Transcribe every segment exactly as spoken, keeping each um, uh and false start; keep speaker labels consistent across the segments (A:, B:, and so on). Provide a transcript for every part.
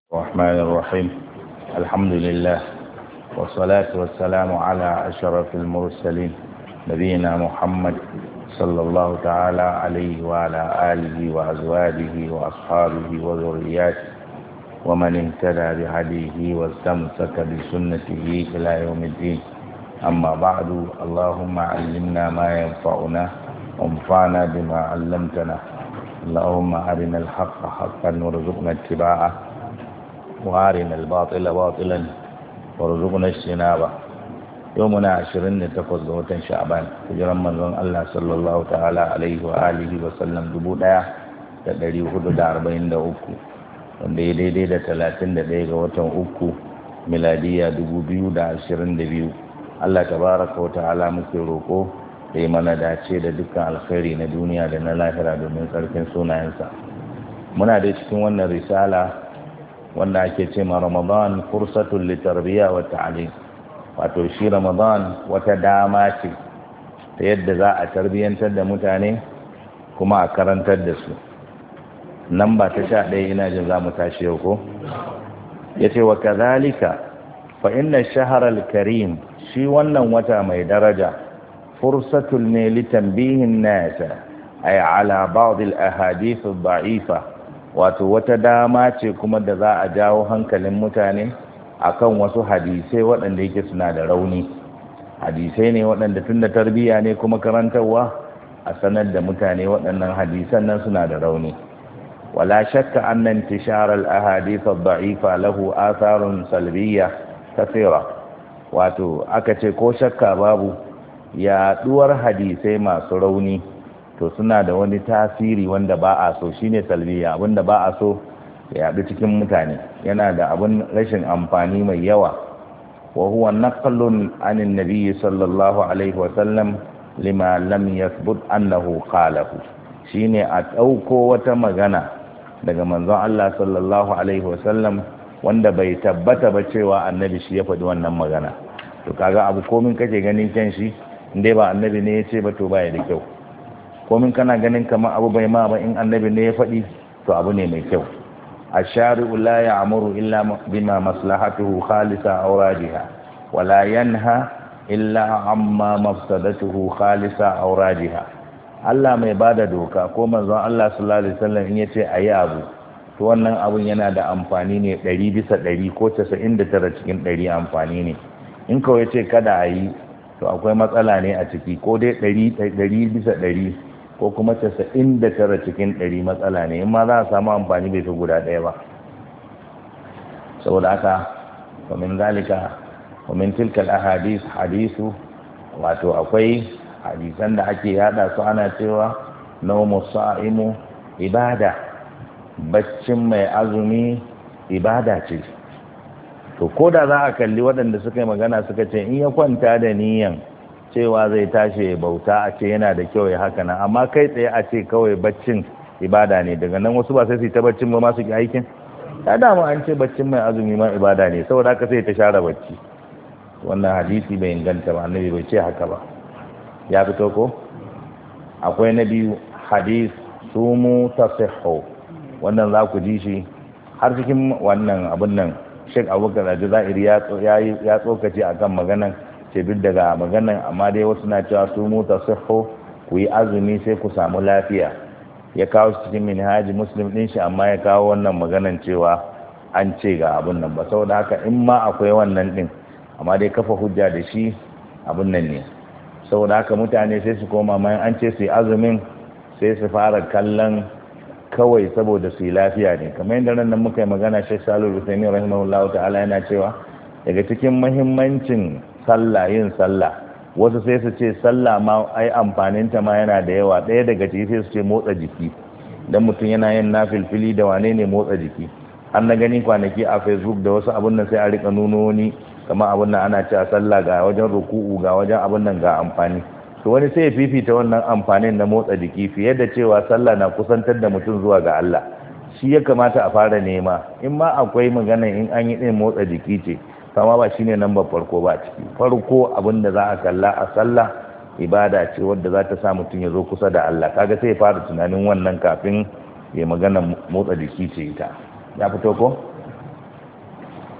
A: الرحمن الرحيم. الحمد لله والصلاة والسلام على أشرف المرسلين نبينا محمد صلى الله تعالى عليه وعلى آله وأزواجه وأصحابه وذرياته ومن اهتدى بهديه واستمسك بسنته إلى يوم الدين. أما بعد، اللهم علمنا ما ينفعنا وانفعنا بما علمتنا. اللهم أرنا الحق حقا وارزقنا اتباعه وارنا الباطل باطلا وارزقنا اجتنابه. يومنا عشرين تقص وتن شعبان hijiran manzon Allah sallallahu ta'ala alaihi wa alihi wa sallam dubu ɗaya da ɗari hudu da arba'in da uku, wanda ya daidai da talatin da ɗaya ga watan uku miladiya dubu biyu da ashirin da biyu. Allah tabaraka wa ta'ala muke roƙo da yi mana dace da dukkan alkhairi na duniya da na lahira domin tsarkin sunayensa. Muna da cikin wannan risala wanda ake ce ma Ramadan fursatul litarbiya wa ta'lim, wato shi Ramadan wata dama ce ta yadda za a tarbiyantar da mutane kuma a karantar da su. Nan ba ta sha ɗaya ina jin za mu tashi yau ko? Ya ce wa kazalika fa inna shaharar karim, shi wannan wata mai daraja fursatul ne litambihin nasa ay ala ba'd al ahadith al da'ifa, wato wata dama ce kuma da za a jawo hankalin mutane akan wasu hadisai waɗanda yake suna da rauni. Hadisai ne waɗanda tun da tarbiyya ne kuma karantarwa, a sanar da mutane waɗannan hadisan nan suna da rauni. wala shakka anna intishar al ahadith al da'ifa lahu atharun salbiyya kathira, wato aka ce ko shakka babu yaɗuwar hadisai masu rauni to suna da wani tasiri wanda ba a so, shine salbiya, abinda ba a so ya yaɗu cikin mutane, yana da abin rashin amfani mai yawa. wa huwa naqlun anin nabiy sallallahu alaihi wa sallam lima lam yathbut annahu qalahu, shine a ɗauko wata magana daga manzon Allah sallallahu alaihi wa sallam wanda bai tabbata ba cewa annabi shi ya faɗi wannan magana. To kaga abu komin kake ganin kyan shi, indai ba annabi ne ya ce ba to baya da kyau. komin kana ganin kamar abu bai ma ba, in annabi ne ya faɗi to abu ne mai kyau. ash-shari'u la ya'muru illa bima maslahatuhu khalisa aw rajiha wa la yanha illa amma mafsadatuhu khalisa aw rajiha. Allah mai bada doka ko manzon Allah sallallahu alaihi wasallam in yace ayi abu to wannan abun yana da amfani ne ɗari bisa ɗari ko casa'in da tara cikin ɗari amfani ne. in kawai yace kada ayi to akwai matsala ne a ciki, ko dai ɗari bisa ɗari ko kuma casa'in da tara cikin ɗari matsala ne, in ma za a samu amfani bai fi guda ɗaya ba. saboda haka wamin zalika wamin tilkal ahadis hadisu, wato akwai hadisan da ake yada su ana cewa naumu sa'imu ibada, baccin mai azumi ibada ce. to ko da za a kalli waɗanda suka yi magana suka ce in ya kwanta da niyan cewa zai tashi bauta a ce yana da kyau ya haka nan, amma kai tsaye a ce kawai baccin ibada ne, daga nan wasu ba sai su yi ta baccin ba masu ki aikin. ya dama an ce baccin mai azumi ma ibada ne, saboda haka sai ta share bacci. wannan hadisi bai inganta ba, annabi bai ce haka ba. ya fito ko? akwai na biyu hadis sumu tasihhu, wannan za ku ji shi har cikin wannan abun nan. Sheikh Abubakar Al-Jazairi ya tsokace a kan maganan, ce duk daga maganan, amma dai wasu na cewa su mu tasihhu, ku yi azumi sai ku samu lafiya. ya kawo su cikin minhaji Muslim din shi, amma ya kawo wannan maganan cewa an ce ga abun nan ba, saboda haka in ma akwai wannan din, amma dai kafa hujja da shi abun nan ne. saboda haka mutane sai su koma mai an ce su yi azumin sai su fara kallon kawai saboda su yi lafiya ne, kamar yadda nan muka yi magana. Sheikh Salihu Usaini rahimahullahu ta'ala yana cewa daga cikin muhimmancin sallah yin sallah, wasu sai su ce sallah ma ai amfanin ta ma yana da yawa. ɗaya daga ciki sai su ce motsa jiki, dan mutum yana yin nafilfili da wane ne motsa jiki. an na gani kwanaki a Facebook da wasu abun nan sai a rika nuno wani kamar abun nan ana cewa sallah ga wajen ruku'u ga wajen abun nan ga amfani. to wani sai ya fifita wannan amfanin na motsa jiki fiye da cewa sallah na kusantar da mutum zuwa ga Allah. shi ya kamata a fara nema, in ma akwai magana in an yi ɗin motsa jiki ce, kama ba shine number farko ba ciki. farko abin da za a kalla a sallah ibada ce wadda za ta sa mutum ya zo kusa da Allah. kaga sai ya fara tunanin wannan kafin ya magana motsa jiki ce ita. ya fito ko?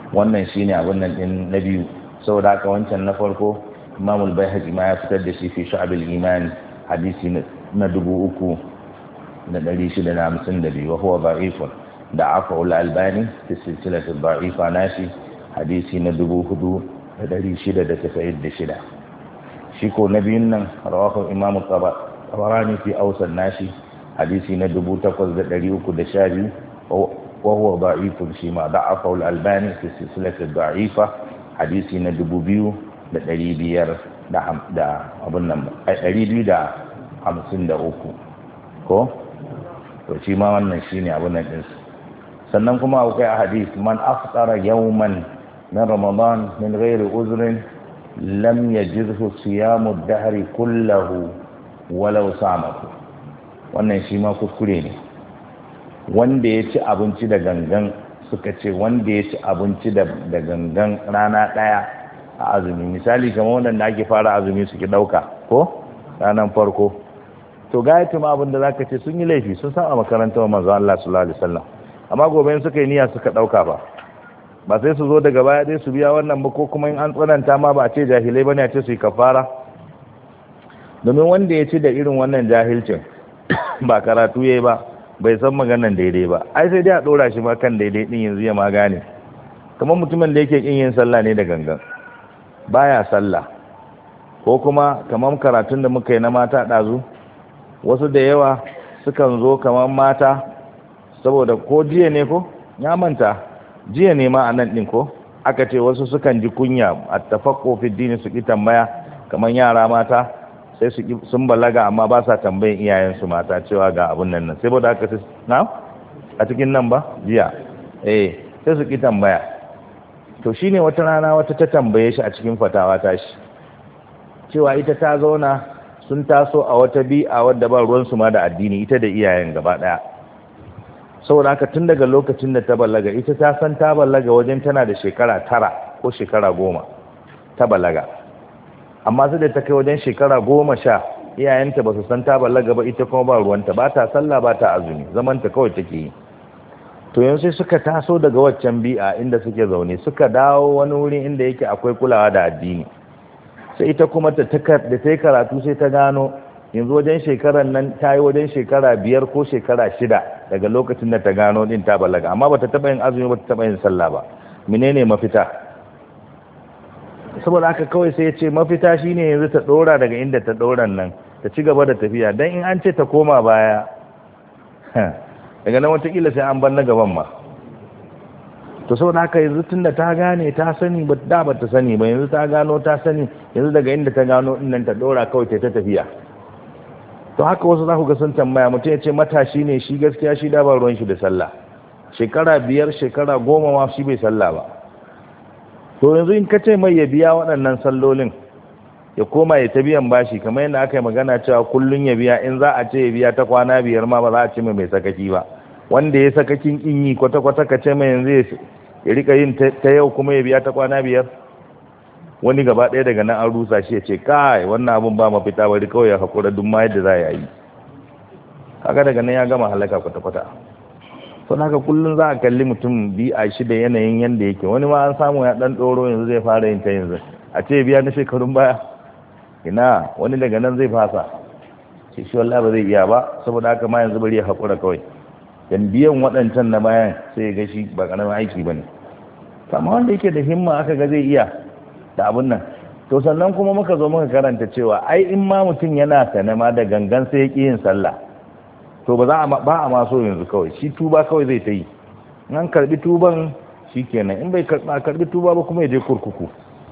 A: wannan shine abin nan din na biyu. Saboda haka wancan na farko Imam al-Baihaqi ma ya fitar da shi fi Shu'ab al-Iman hadisi na dubu uku da ɗari shida da hamsin da biyu wa huwa da'ifun da aka al-Albani fi silsilati da'ifa nashi hadisi na dubu hudu da ɗari shida da tasa'in da shida. Shi ko na biyun nan rawahu Imam Tabarani fi Awsat nashi hadisi na dubu takwas da ɗari uku da sha biyu wa huwa da'ifun shi ma da'afa al-Albani fi silsilati da'ifa hadisi na dubu biyu da ɗari biyar da abin nan ɗari biyu da hamsin da uku ko to shi ma wannan shi ne abin nan ɗinsu. Sannan kuma akwai a hadis man aftara yawman min ramadan min ghairi uzrin lam yajidhu siyamu dahri kullahu walau samahu. Wannan shi ma kuskure ne. Wanda ya ci abinci da gangan suka ce wanda ya ci abinci da gangan rana ɗaya a azumi, misali kamar wanda ake fara azumi suke ɗauka ko ranar farko, to gayatu ma abin da za ka ce sun yi laifi, sun san a makarantar manzo Allah sallallahu alaihi wasallam, amma gobe in suka yi niyya suka ɗauka ba ba sai su zo daga baya dai su biya wannan ba, ko kuma in an tsananta ma ba a ce jahilai bane a ce su yi kafara. Domin wanda ya ci da irin wannan jahilcin ba karatu yayi ba, bai san maganan daidai ba, ai sai dai a ɗora shi ma kan daidai din yanzu ya ma gane. Kamar mutumin da yake kin yin sallah ne da gangan baya sallah, ko kuma kamar karatun da muka yi na mata ɗazu, wasu da yawa sukan zo kamar mata saboda ko jiya ne ko ya manta jiya ne ma a nan ɗin ko aka ce wasu sukan ji kunya a tafakko fi dini su ki tambaya, kamar yara mata sai su sun balaga amma ba sa tambayin iyayensu mata cewa ga abun nan nan sai ba da aka sai na a cikin nan ba jiya eh sai su ki tambaya. To shine wata rana wata ta tambaye shi a cikin fatawa ta shi cewa ita ta zauna sun taso a wata bi'a wadda ba ruwansu ma da addini, ita da iyayen gaba daya. Saboda haka tun daga lokacin da ta balaga, ita ta san ta balaga wajen tana da shekara tara ko shekara goma ta balaga, amma sai da ta kai wajen shekara goma sha iyayenta ba su san ta balaga ba, ita kuma ba ruwanta, ba ta sallah ba ta azumi, zamanta kawai take yi. To yanzu sai suka taso daga waccan bi'a inda suke zaune suka dawo wani wuri inda yake akwai kulawa da addini, sai ita kuma ta da ta yi karatu sai ta gano yanzu wajen shekarar nan ta yi wajen shekara biyar ko shekara shida daga lokacin da ta gano din ta balaga, amma bata taba yin azumi bata taba yin sallah ba. Menene mafita? Saboda haka kawai sai ya ce mafita shine yanzu ta dora daga inda ta doran nan, ta ci gaba da tafiya, dan in an ce ta koma baya daga nan watakila sai an bar na gaban ma. To saboda haka yanzu tunda ta gane ta sani ba da ba ta sani ba, yanzu ta gano ta sani, yanzu daga inda ta gano din nan ta dora kawai ta ta tafiya. To haka wasu za ku ga sun tambaya, mutum ya ce matashi ne shi, gaskiya shi da ba ruwan shi da sallah, shekara biyar shekara goma ma shi bai sallah ba. To yanzu in ka ce mai ya biya waɗannan sallolin ya koma ya ta biyan bashi, kamar yadda aka yi magana cewa kullum ya biya, in za a ce ya biya ta kwana biyar ma ba za a ce mai mai sakaki ba. Wanda ya sakakin kin yi kwata-kwata ka ce mai yanzu ya rika yin ta yau kuma ya biya ta kwana biyar, wani gaba ɗaya daga nan an rusa shi ya ce kai wannan abun ba mafita, bari kawai ya haƙura duk ma yadda za a yi. Kaga daga nan ya gama halaka kwata-kwata. Sau haka kullum za a kalli mutum bi a shi da yanayin yadda yake, wani ma an samu ya ɗan ɗoro yanzu zai fara yin ta yanzu a ce biya na shekarun baya, ina wani daga nan zai fasa shi shi wallahi ba zai iya ba, saboda haka ma yanzu bari ya haƙura kawai, dan biyan waɗancan na bayan sai ya ga shi ba ƙaramin aiki ba ne. Amma wanda yake da himma aka ga zai iya da abun nan. To sannan kuma muka zo muka karanta cewa ai in ma mutum yana sane ma da gangan sai ya ƙi yin sallah, to ba za a ba a ma so yanzu kawai shi tuba kawai zai ta yi, in an karbi tuban shi kenan, in bai karbi tuba ba kuma ya je kurkuku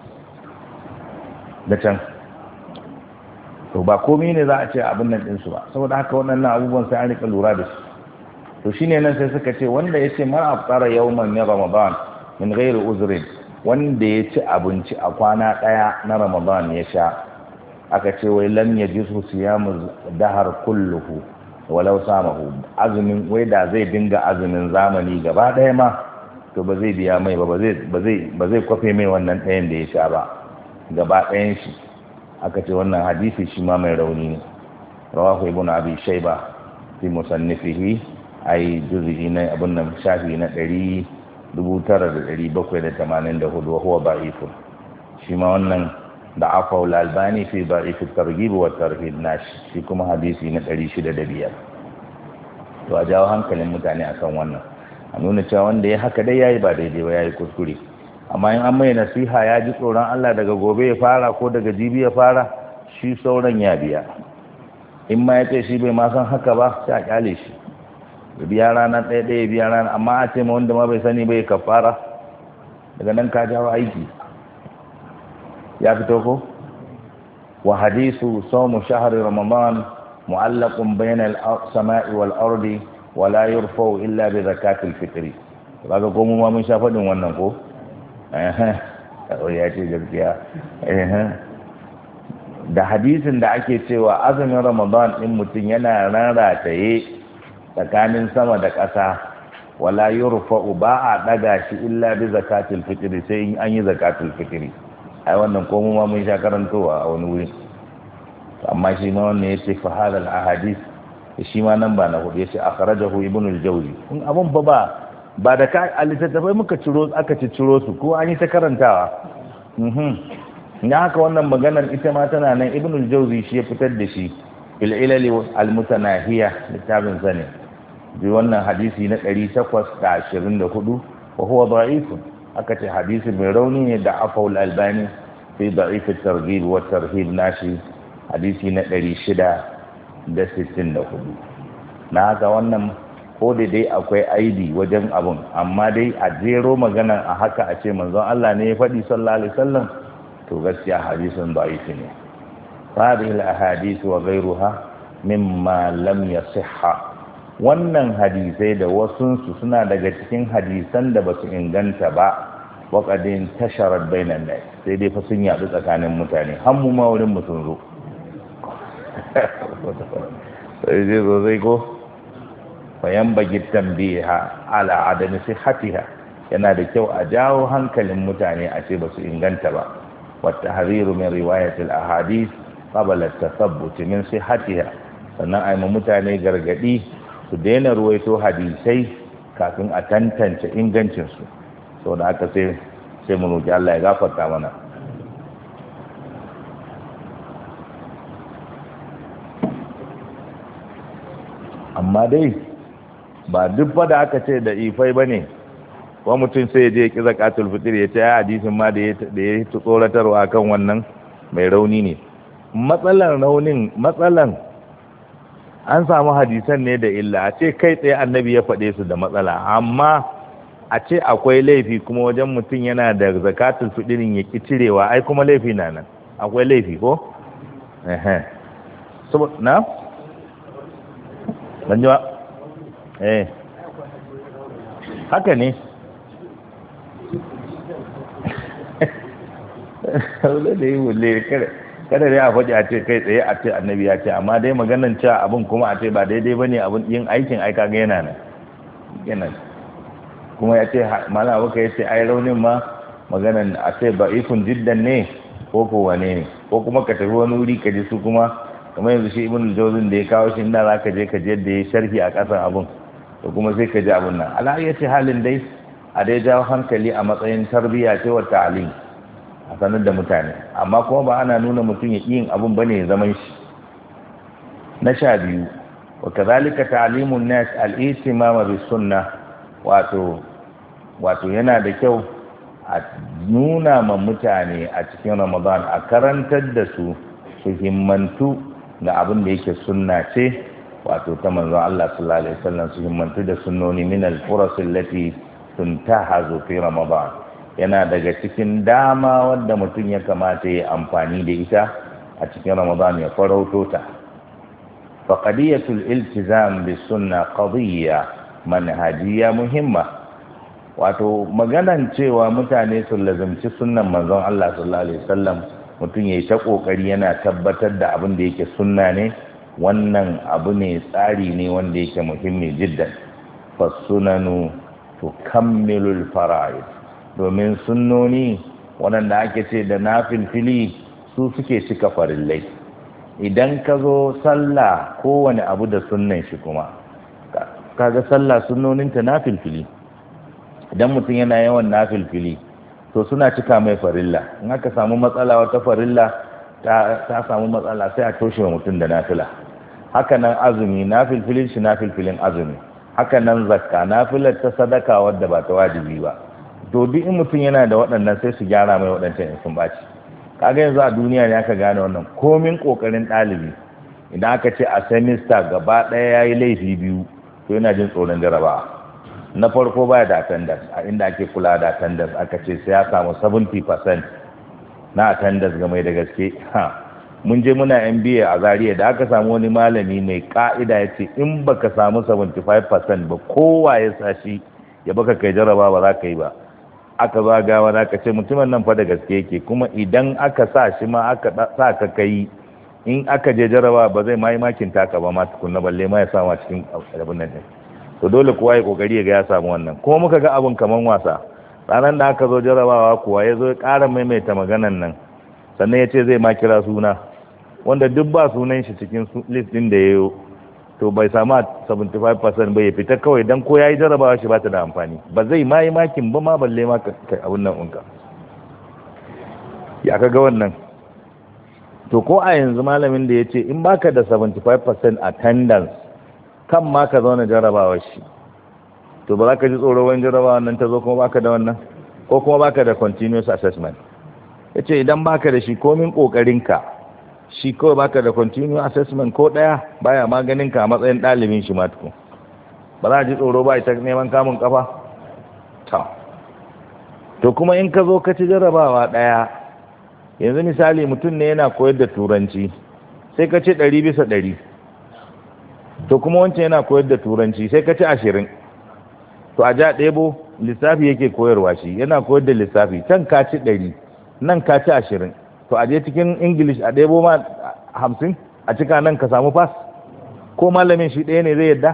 A: da can. To ba komai ne za a ce abin nan ɗinsu ba, saboda haka waɗannan abubuwan sai an rika lura da su. To shine nan sai suka ce wanda ya ce mara afkara yawman min ramadan min ghairi uzrin, wanda ya ci abinci a kwana ɗaya na ramadan ya sha, aka ce wai lam yajisu siyamu dahar kulluhu walau samahu, azumin wai da zai dinga azumin zamani gaba ɗaya ma to ba zai biya mai ba, ba zai ba zai kwafe mai wannan ɗayan da ya sha ba gaba ɗayan shi. Aka ce wannan hadisi shi ma mai rauni ne. Rawahu ibn abi shayba fi musannifihi ai juz'i na abun nan shafi na ɗari dubu tara da ɗari bakwai da tamanin da hudu wa huwa da'ifun shi ma wannan da afawul albani fi da'if at-targhib wa tarhib nashi shi kuma hadisi na ɗari shida da biyar. To a jawo hankalin mutane akan wannan a nuna cewa wanda ya haka dai yayi ba daidai ba yayi kuskure, amma in an mai nasiha ya ji tsoron Allah daga gobe ya fara ko daga jibi ya fara shi sauran ya biya. In ma ya ce shi bai ma san haka ba sai a kyale shi ya biya rana ɗaya ɗaya biya rana, amma a ce ma wanda ma bai sani bai kafara daga nan ka jawo aiki ya fito ko. Wa hadisu sawmu shahri ramadan mu'allaqun bayna al-sama'i wal ardi wa la yurfa'u illa bi zakatil fitri. Kaga ko mu ma mun sha fadin wannan ko eh eh ya ce gaskiya eh da hadisin da ake cewa azumin ramadan din mutum yana rarataye tsakanin sama da ƙasa wala yurfa'u ba a daga shi illa bi zakatil fitri sai in an yi zakatul fitri. Ai wannan ko mu ma mun sha karantowa a wani wuri, amma shi ma wannan yace fa hadal ahadith shi ma nan ba na hudu yace akhrajahu ibn al-jawzi. In abun ba ba ba da ka alittattafai muka ciro aka ci ciro su ko an yi ta karantawa mhm ya haka wannan maganar ita ma tana nan ibn al-jawzi shi ya fitar da shi fil ilal al-mutanahiya littafin sane bi wannan hadisi na ɗari takwas da ashirin da hudu wa huwa da'if aka ce hadisi mai rauni ne da afawul albani fi da'if at-targhib wa tarhib nashi hadisi na ɗari shida da sittin da hudu. Na haka wannan ko da dai akwai aibi wajen abun, amma dai a jero magana a haka a ce manzon Allah ne ya faɗi sallallahu alaihi wasallam to gaskiya hadisin da'if ne. Hadhihi al-ahadith wa ghayruha mimma lam yasihha. Wannan hadisai da wasunsu suna daga cikin hadisan da basu inganta ba wa qadin tasharat bainan nas, sai dai fa sun yadu tsakanin mutane har mu ma wurin mu sun zo sai dai zo zai ko fayan bagi tambiha ala adami sihhatiha, yana da kyau a jawo hankalin mutane a ce basu inganta ba. wa tahriru min riwayat al ahadith qabla at tathabbut min sihhatiha, sannan ai mu mutane gargadi su daina ruwaito hadisai kafin a tantance ingancinsu. Sau da aka sai sai mu roki Allah ya gafarta mana. Amma dai ba duk fa da aka ce da ifai bane wa mutum sai ya je ya ki zakatul fitr ya ce hadisin ma da ya da ya tsoratarwa kan wannan mai rauni ne. Matsalan raunin matsalan an samu hadisan ne da illa, a ce kai tsaye annabi ya faɗe su da matsala, amma a ce akwai laifi kuma wajen mutum yana da zakatul fidirin ya ki cirewa, ai kuma laifi na nan, akwai laifi ko eh so na ban ji ba eh haka ne wala da yi wule kare kada dai a faɗi a ce kai tsaye a ce annabi ya ce, amma dai maganan cewa abin kuma a ce ba daidai ba ne abin yin aikin aika ga yana nan yana kuma ya ce mana abuka ya ce ai raunin ma maganan a ce ba ikun jiddan ne ko ko wane ne, ko kuma ka tafi wani wuri ka ji su kuma kamar yanzu shi ibn al-jawzin da ya kawo shi inda za ka je ka je da ya sharhi a ƙasan abin to kuma sai ka ji abin nan ala ya ce halin dai a dai jawo hankali a matsayin tarbiyya ce wa ta'alim a sanar da mutane, amma kuma ba ana nuna mutum ya yin abun bane ya zaman shi. Na sha biyu wa kazalika ta'limun nas al-ihtimama bis sunnah, wato wato yana da kyau a nuna ma mutane a cikin Ramadan a karantar da su su himmantu ga abin da yake sunna ce, wato ta manzon Allah sallallahu alaihi wasallam, su himmantu da sunnoni min al-furas allati tuntahazu fi Ramadan. Yana daga cikin dama wanda mutum ya kamata ya amfani da ita a cikin Ramadan ya farauto ta. Faqadiyatul iltizam bis sunna qadiyya manhajiyya muhimma, wato maganan cewa mutane su lazimci sunnan manzon Allah sallallahu alaihi wasallam, mutum yayi ta kokari yana tabbatar da abin da yake sunna ne, wannan abu ne tsari ne wanda yake muhimmi jiddan. Fasunanu tukammilul fara'id, domin sunnoni waɗanda ake ce da nafilfili su suke cika farillai. Idan ka zo sallah kowane abu da sunnan shi kuma kaga sallah sunnoninta nafilfili, idan mutum yana yawan nafilfili to suna cika mai farilla in aka samu matsala wata farilla ta, ta samu matsala sai a toshe wa mutum da nafila haka nan azumi nafilfilin shi nafilfilin azumi haka nan zakka nafilar ta sadaka wadda ba ta wajibi ba to duk in mutum yana da waɗannan sai su gyara mai waɗancan in sun baci kaga yanzu a duniya ne aka gane wannan komin kokarin ɗalibi idan aka ce a semester gaba ɗaya ya yi laifi biyu to yana jin tsoron jarabawa na farko baya da attendance a inda ake kula da attendance aka ce sai ya samu seventy percent na attendance ga mai da gaske ha mun je muna M B A a Zaria da aka samu wani malami mai ka'ida ya ce in baka samu seventy-five percent ba kowa ya sashi ya baka kai jaraba ba za ka yi ba aka zo gawa da aka ce mutumin nan fa da gaske yake kuma idan aka sa shi ma aka sa ka kai in aka je jaraba ba zai ma yi makin taka ba ma tukunna balle ma ya samu cikin abin nan to dole kowa ya kokari ya ga ya samu wannan kuma muka ga abun kaman wasa ranar da aka zo jarabawa kuwa ya zo ya ƙara maimaita maganan nan sannan ya ce zai ma kira suna wanda duk ba sunan shi cikin list din da ya yi to bai samu seventy-five percent bai fita kawai dan ko ya yi jarabawa shi ba ta da amfani ba zai ma yi makin ba ma balle ma abin nan unka ya kaga wannan to ko a yanzu malamin da ya ce in baka da seventy-five percent attendance kan ma ka zauna jarabawar shi to ba za ka ji tsoro wani jarabawa nan ta zo kuma baka da wannan ko kuma baka da continuous assessment ya ce idan baka da shi komin kokarinka shi kawai baka da continuous assessment ko daya baya maganin ka a matsayin ɗalibin shi matuku ba za a ji tsoro ba ita neman kamun kafa to kuma in ka zo ka ci jarabawa daya yanzu misali mutum ne yana koyar da turanci sai ka ce ɗari bisa ɗari to kuma wancan yana koyar da turanci sai ka ci ashirin to a ja ɗebo lissafi yake koyarwa shi yana koyar da lissafi can ka ci ɗari nan ka ci ashirin to a je cikin english a ɗebo ma hamsin a cika nan ka samu fas ko malamin shi ɗaya ne zai yadda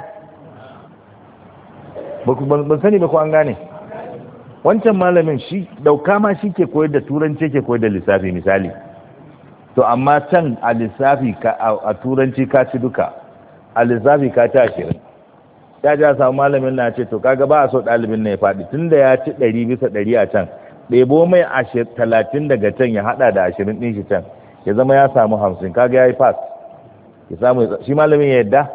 A: ban sani ba ko an gane wancan malamin shi dauka ma shi ke koyar da turanci ke koyar da lissafi misali to amma can a lissafi a turanci ka ci duka a lissafi ka ci ashirin ya ji a samu malamin na ce to kaga ba a so ɗalibin na ya faɗi tun da ya ci ɗari bisa ɗari a can ɗebo mai talatin daga can ya haɗa da ashirin ɗin shi can ya zama ya samu hamsin kaga ya yi fas ya samu shi malamin ya yadda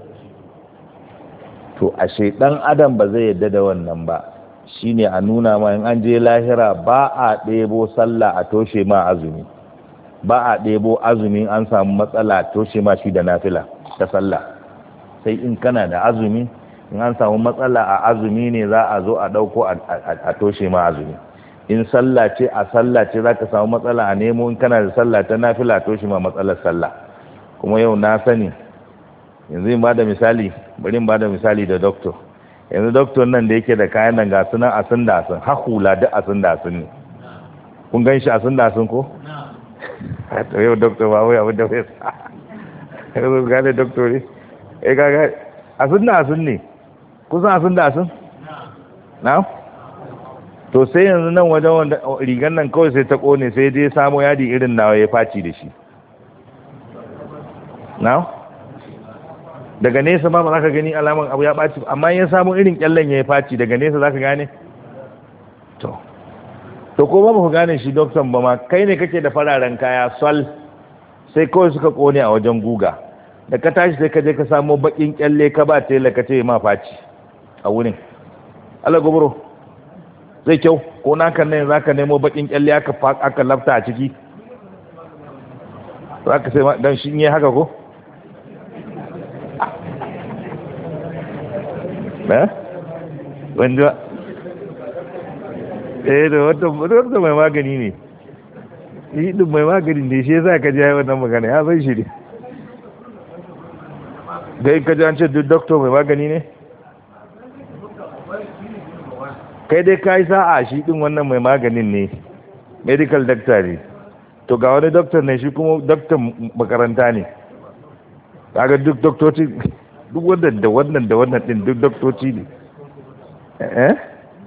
A: to ashe ɗan adam ba zai yadda da wannan ba shine a nuna ma in an je lahira ba a ɗebo sallah a toshe ma azumi ba a ɗebo azumi an samu matsala toshe ma shi da nafila ta sallah sai in kana da azumi in an samu matsala a azumi ne za a zo a ɗauko a toshe ma azumi in sallah ce a sallah ce za ka samu matsala a nemo in kana da sallah ta nafila toshe ma matsalar sallah kuma yau na sani yanzu in ba da misali bari in ba da misali da doctor yanzu doktor nan da yake da kayan nan ga sunan asin da asin har hula duk asin da asin ne kun gan shi asin da asin ko? to yau doktor ba wai abin da wai sa yau gane doktor ne eh gaga asin da asin ne kusan asin da asin? na? to sai yanzu nan wajen wanda rigan nan kawai sai ta kone sai dai samo yadi irin nawa ya faci da shi na? daga nesa ma ba za ka gani alaman abu ya ɓaci amma ya samu irin kyallen ya yi faci daga nesa za ka gane to to ko ba ku gane shi doktan ba ma kai ne kake da fararen kaya sol sai kawai suka kone a wajen guga da ka tashi sai ka je ka samu bakin kyalle ka ba tela ka ce ma faci a wurin ala gobro zai kyau ko naka ne za ka nemo bakin kyalle aka aka lafta a ciki za ka sai dan shi ne haka ko eh wanda eh da wata wata mai magani ne shi din mai magani ne shi yasa ka ji wannan magana ya san shi ne dai ka ji an ce duk doctor mai magani ne kai dai ka yi sa'a shi din wannan mai maganin ne medical doctor ne to ga wani doctor ne shi kuma doctor makaranta ne kaga duk doctoci duk wannan da wannan da wannan din duk doktoci ne eh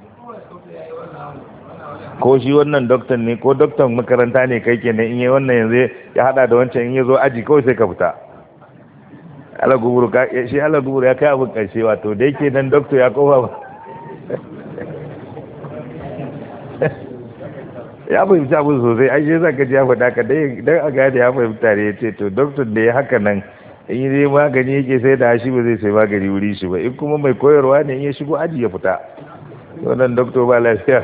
A: ko shi wannan doktor ne ko doktor makaranta ne kai kenan in yi wannan yanzu ya hada da wancan in ya zo aji kawai sai ka fita ala guburu ka shi ala guburu ya kai abin karshe wato da yake nan doktor ya kofa ba ya fahimci abin sosai ai sai zaka ji ya faɗa ka dai dan a gane ya fahimta ne yace to doctor da ya haka nan in yi magani yake sai da shi ba zai sai magani wuri shi ba in kuma mai koyarwa ne in ya shigo aji ya fita wannan doctor ba lafiya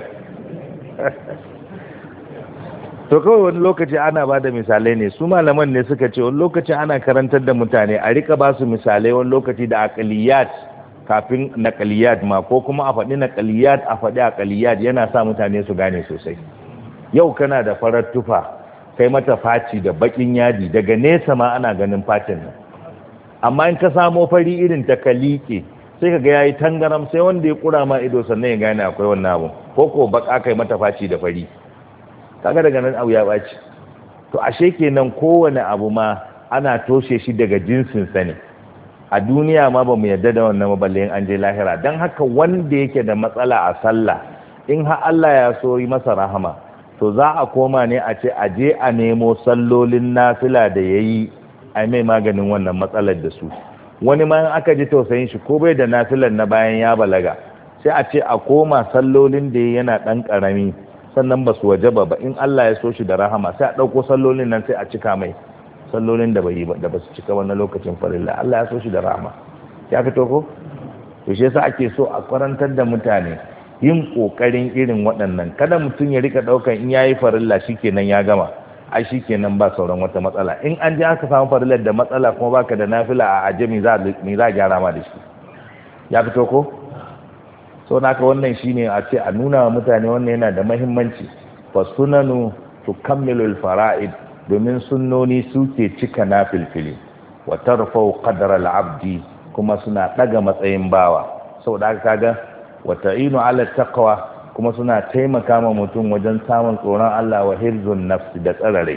A: to kawai wani lokaci ana ba da misalai ne su malaman ne suka ce wani lokaci ana karantar da mutane a rika ba su misalai wani lokaci da aqliyat kafin naqliyat ma ko kuma a faɗi naqliyat a faɗi aqliyat yana sa mutane su gane sosai yau kana da farar tufa kai mata faci da bakin yadi daga nesa ma ana ganin facin nan amma in ka samo fari irin ta kalike sai ka ga yayi tangaram sai wanda ya kura ma ido sannan ya gane akwai wannan abu ko ko baka kai mata faci da fari kaga daga nan abu ya baci to ashe kenan kowane abu ma ana toshe shi daga jinsin sa ne a duniya ma ba mu yarda da wannan maballayin an je lahira dan haka wanda yake da matsala a sallah in har Allah ya so yi masa rahama to za a koma ne a ce a je a nemo sallolin nafila da yayi ai mai maganin wannan matsalar da su wani ma in aka ji tausayin shi ko bai da nafilar na bayan ya balaga sai a ce a koma sallolin da yana dan karami sannan ba su wajaba ba in Allah ya so shi da rahama sai a dauko sallolin nan sai a cika mai sallolin da bai ba da ba su cika wannan lokacin farilla Allah ya so shi da rahama ya fito ko to shi yasa ake so a karantar da mutane yin kokarin irin waɗannan kada mutum ya rika daukan in yayi farilla shikenan ya gama ai shikenan ba sauran wata matsala in an ji aka samu farillar da matsala kuma baka da nafila a ajami za me za gyara ma da shi ya fito ko so naka wannan shine a ce a nuna wa mutane wannan yana da muhimmanci fa sunanu tukammilu al-fara'id domin sunnoni suke cika nafilfili wa tarfa'u qadra al-abdi kuma suna daga matsayin bawa saboda haka kaga wa ta'inu ala taqwa kuma suna taimaka ma mutum wajen samun tsoron Allah wa hirzun nafsi da tsarare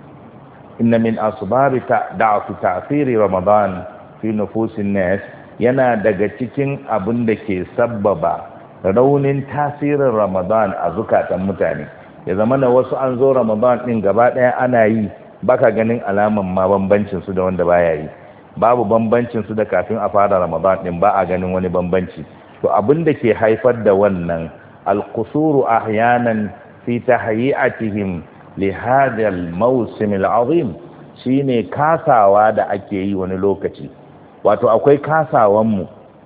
A: inna min asbabi da'fi ta'thiri ramadan fi nufusin nas yana daga cikin abin da ke sabbaba raunin tasirin ramadan a zukatan mutane ya zama na wasu an zo ramadan din gaba daya ana yi baka ganin alaman ma bambancin su da wanda baya yi babu bambancin su da kafin a fara ramadan din ba a ganin wani bambanci to abin da ke haifar da wannan alqusuru ahyanan fi tahyi'atihim li hadha al-mawsim al-azim shine kasawa da ake yi wani lokaci wato akwai kasawan mu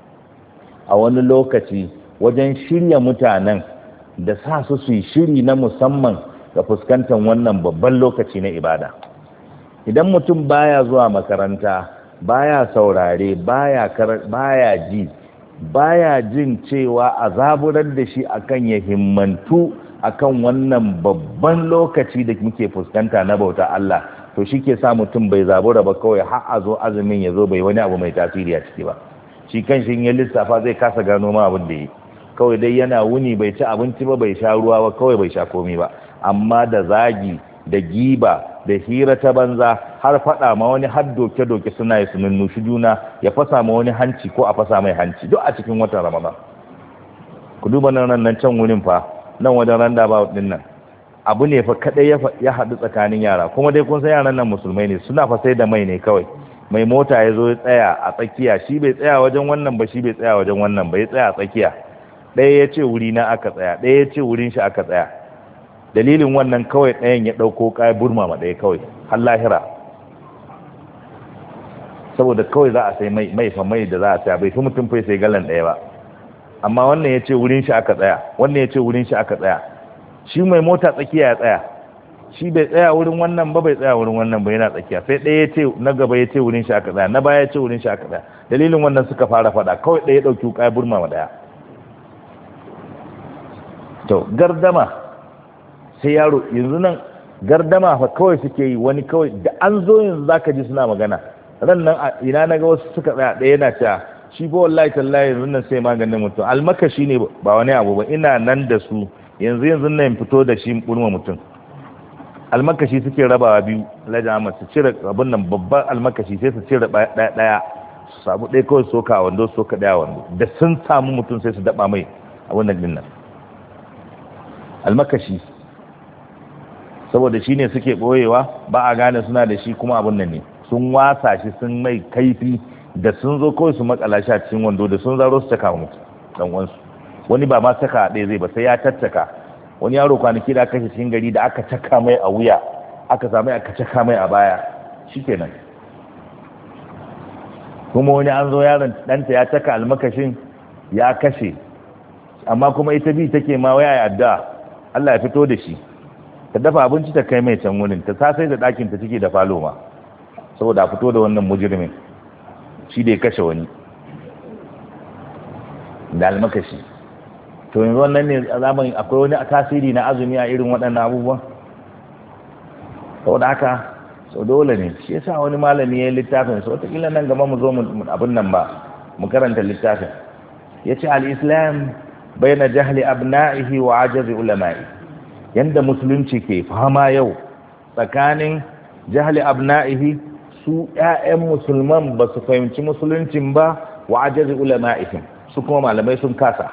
A: a wani lokaci wajen shirya mutanen da sa su su yi shiri na musamman ga fuskantar wannan babban lokaci na ibada idan mutum baya zuwa makaranta baya saurare baya baya ji baya jin cewa a zaburar da shi akan ya himmantu akan wannan babban lokaci da muke fuskanta na bauta Allah to shi ke sa mutum bai zabura ba kawai har a zo azumin ya zo bai wani abu mai tasiri a ciki ba shi kan shi ya lissafa zai kasa gano ma abin da yi kawai dai yana wuni bai ci abinci ba bai sha ruwa ba kawai bai sha komi ba amma da zagi da giba da hira ta banza har faɗa ma wani har doke-doke suna yi sunan nushi juna ya fasa ma wani hanci ko a fasa mai hanci duk a cikin watan ramadan ku duba nan nan can wurin fa nan wajen randa ba din nan abu ne fa kadai ya haɗu tsakanin yara kuma dai kun san yaran nan musulmai ne suna fa sai da mai ne kawai mai mota ya zo ya tsaya a tsakiya shi bai tsaya wajen wannan ba shi bai tsaya wajen wannan ba ya tsaya a tsakiya ɗaya ya ce wuri na aka tsaya ɗaya ya ce wurin shi aka tsaya dalilin wannan kawai ɗayan ya ɗauko kayan burma ma ɗaya kawai har lahira saboda kawai za a sai mai mai fa mai da za a saya bai fi mutum fai sai galan ɗaya ba amma wannan ya ce wurin shi aka tsaya wannan ya ce wurin shi aka tsaya shi mai mota tsakiya ya tsaya shi bai tsaya wurin wannan ba bai tsaya wurin wannan ba yana tsakiya sai ɗaya ya ce na gaba ya ce wurin shi aka tsaya na baya ya ce wurin shi aka tsaya dalilin wannan suka fara faɗa kawai ɗaya ya ɗauki kayan burma ma ɗaya to gardama sai yaro yanzu nan gardama fa kawai suke yi wani kawai da an zo yanzu zaka ji suna magana ran nan ina naga wasu suka tsaya ɗaya yana cewa shi ba wallahi tallahi yanzu nan sai maganin mutum almakashi ne ba wani abu ba ina nan da su yanzu yanzu nan fito da shi burma mutum almakashi suke rabawa biyu lajama su cire abun nan babban almakashi sai su cire ɗaya ɗaya su samu ɗaya kawai soka a wando soka ɗaya wando da sun samu mutum sai su daba mai abun nan din nan almakashi saboda shi ne suke ɓoyewa ba a gane suna da shi kuma abin nan ne sun wasa shi sun mai kaifi da sun zo kawai su makala shi a cikin wando da sun zaro su caka mutu dan wansu wani ba ma saka ɗaya zai ba sai ya tattaka wani yaro kwanaki da aka kashe cikin gari da aka caka mai a wuya aka samu aka caka mai a baya shikenan. kuma wani an zo yaron ɗanta ya caka almakashin ya kashe, amma kuma ita bi take ma waya ya adda Allah ya fito da shi, ta dafa abinci ta kai mai can wurin, ta sasai da ɗakin ta cike da falo ma saboda a fito da wannan mujrimin shi da ya kashe wani da almakashi. to yanzu wannan ne zaman akwai wani tasiri na azumi a irin waɗannan abubuwan. saboda haka so dole ne shi yasa wani malami ya yi littafin sa wataƙila nan gaba mu zo mu abin nan ba mu karanta littafin. ya ce al-islam bayna jahli abna'ihi wa ajazi ulama'i, yanda musulunci ke fama yau tsakanin jahli abna'ihi su ƴaƴan musulman ba su fahimci musuluncin ba wa ajazi ulama'ihim su kuma malamai sun kasa.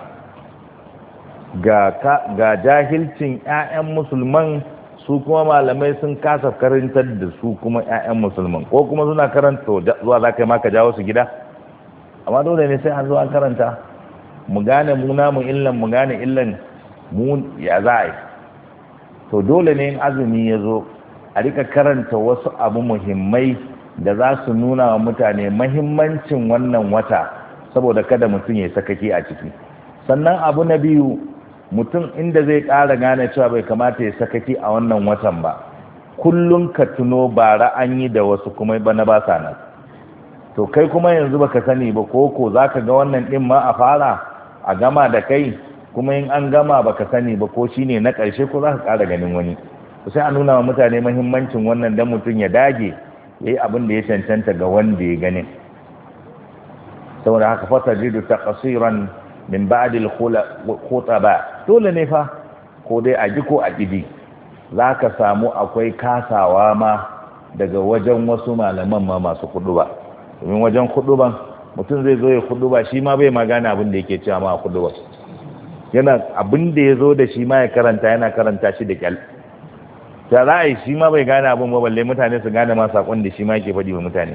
A: ga ga jahilcin ƴaƴan musulman su kuma malamai sun kasa karantar da su kuma ƴaƴan musulman, ko kuma suna karanta zuwa za ka yi maka jawo su gida. amma dole ne sai an zo an karanta mu gane mu namu illan mu gane illan mu ya za a yi. to dole ne in azumi ya zo a rika karanta wasu abu muhimmai da za su nuna wa mutane mahimmancin wannan wata saboda kada mutum ya sakaki a ciki. sannan abu na biyu, mutum inda zai ƙara gane cewa bai kamata ya sakaki a wannan watan ba, kullum ka tuno bara an yi da wasu kuma bana ba sa nan. to kai kuma yanzu baka sani ba, koko za ka ga wannan ɗin ma a fara a gama da kai, kuma in an gama baka sani ba ko shine na ƙarshe ko za ka ƙara ganin wani. to sai a nuna wa mutane mahimmancin wannan dan mutum ya dage ya yi abin da ya cancanta ga wanda ya gani. saboda haka fata jidu ta ƙasiran min ba'dil khutaba, dole ne fa ko dai a ji ko a ƙidi za ka samu akwai kasawa ma daga wajen wasu malaman ma masu kuduba. domin wajen kuduban mutum zai zo ya kuduba shi ma bai magana abin da yake cewa ma a kuduba, yana abin da ya zo da shi ma ya karanta yana karanta shi da kyal. ta za a yi shi ma bai gane abin ba balle mutane su gane ma saƙon da shi ma yake faɗi wa mutane.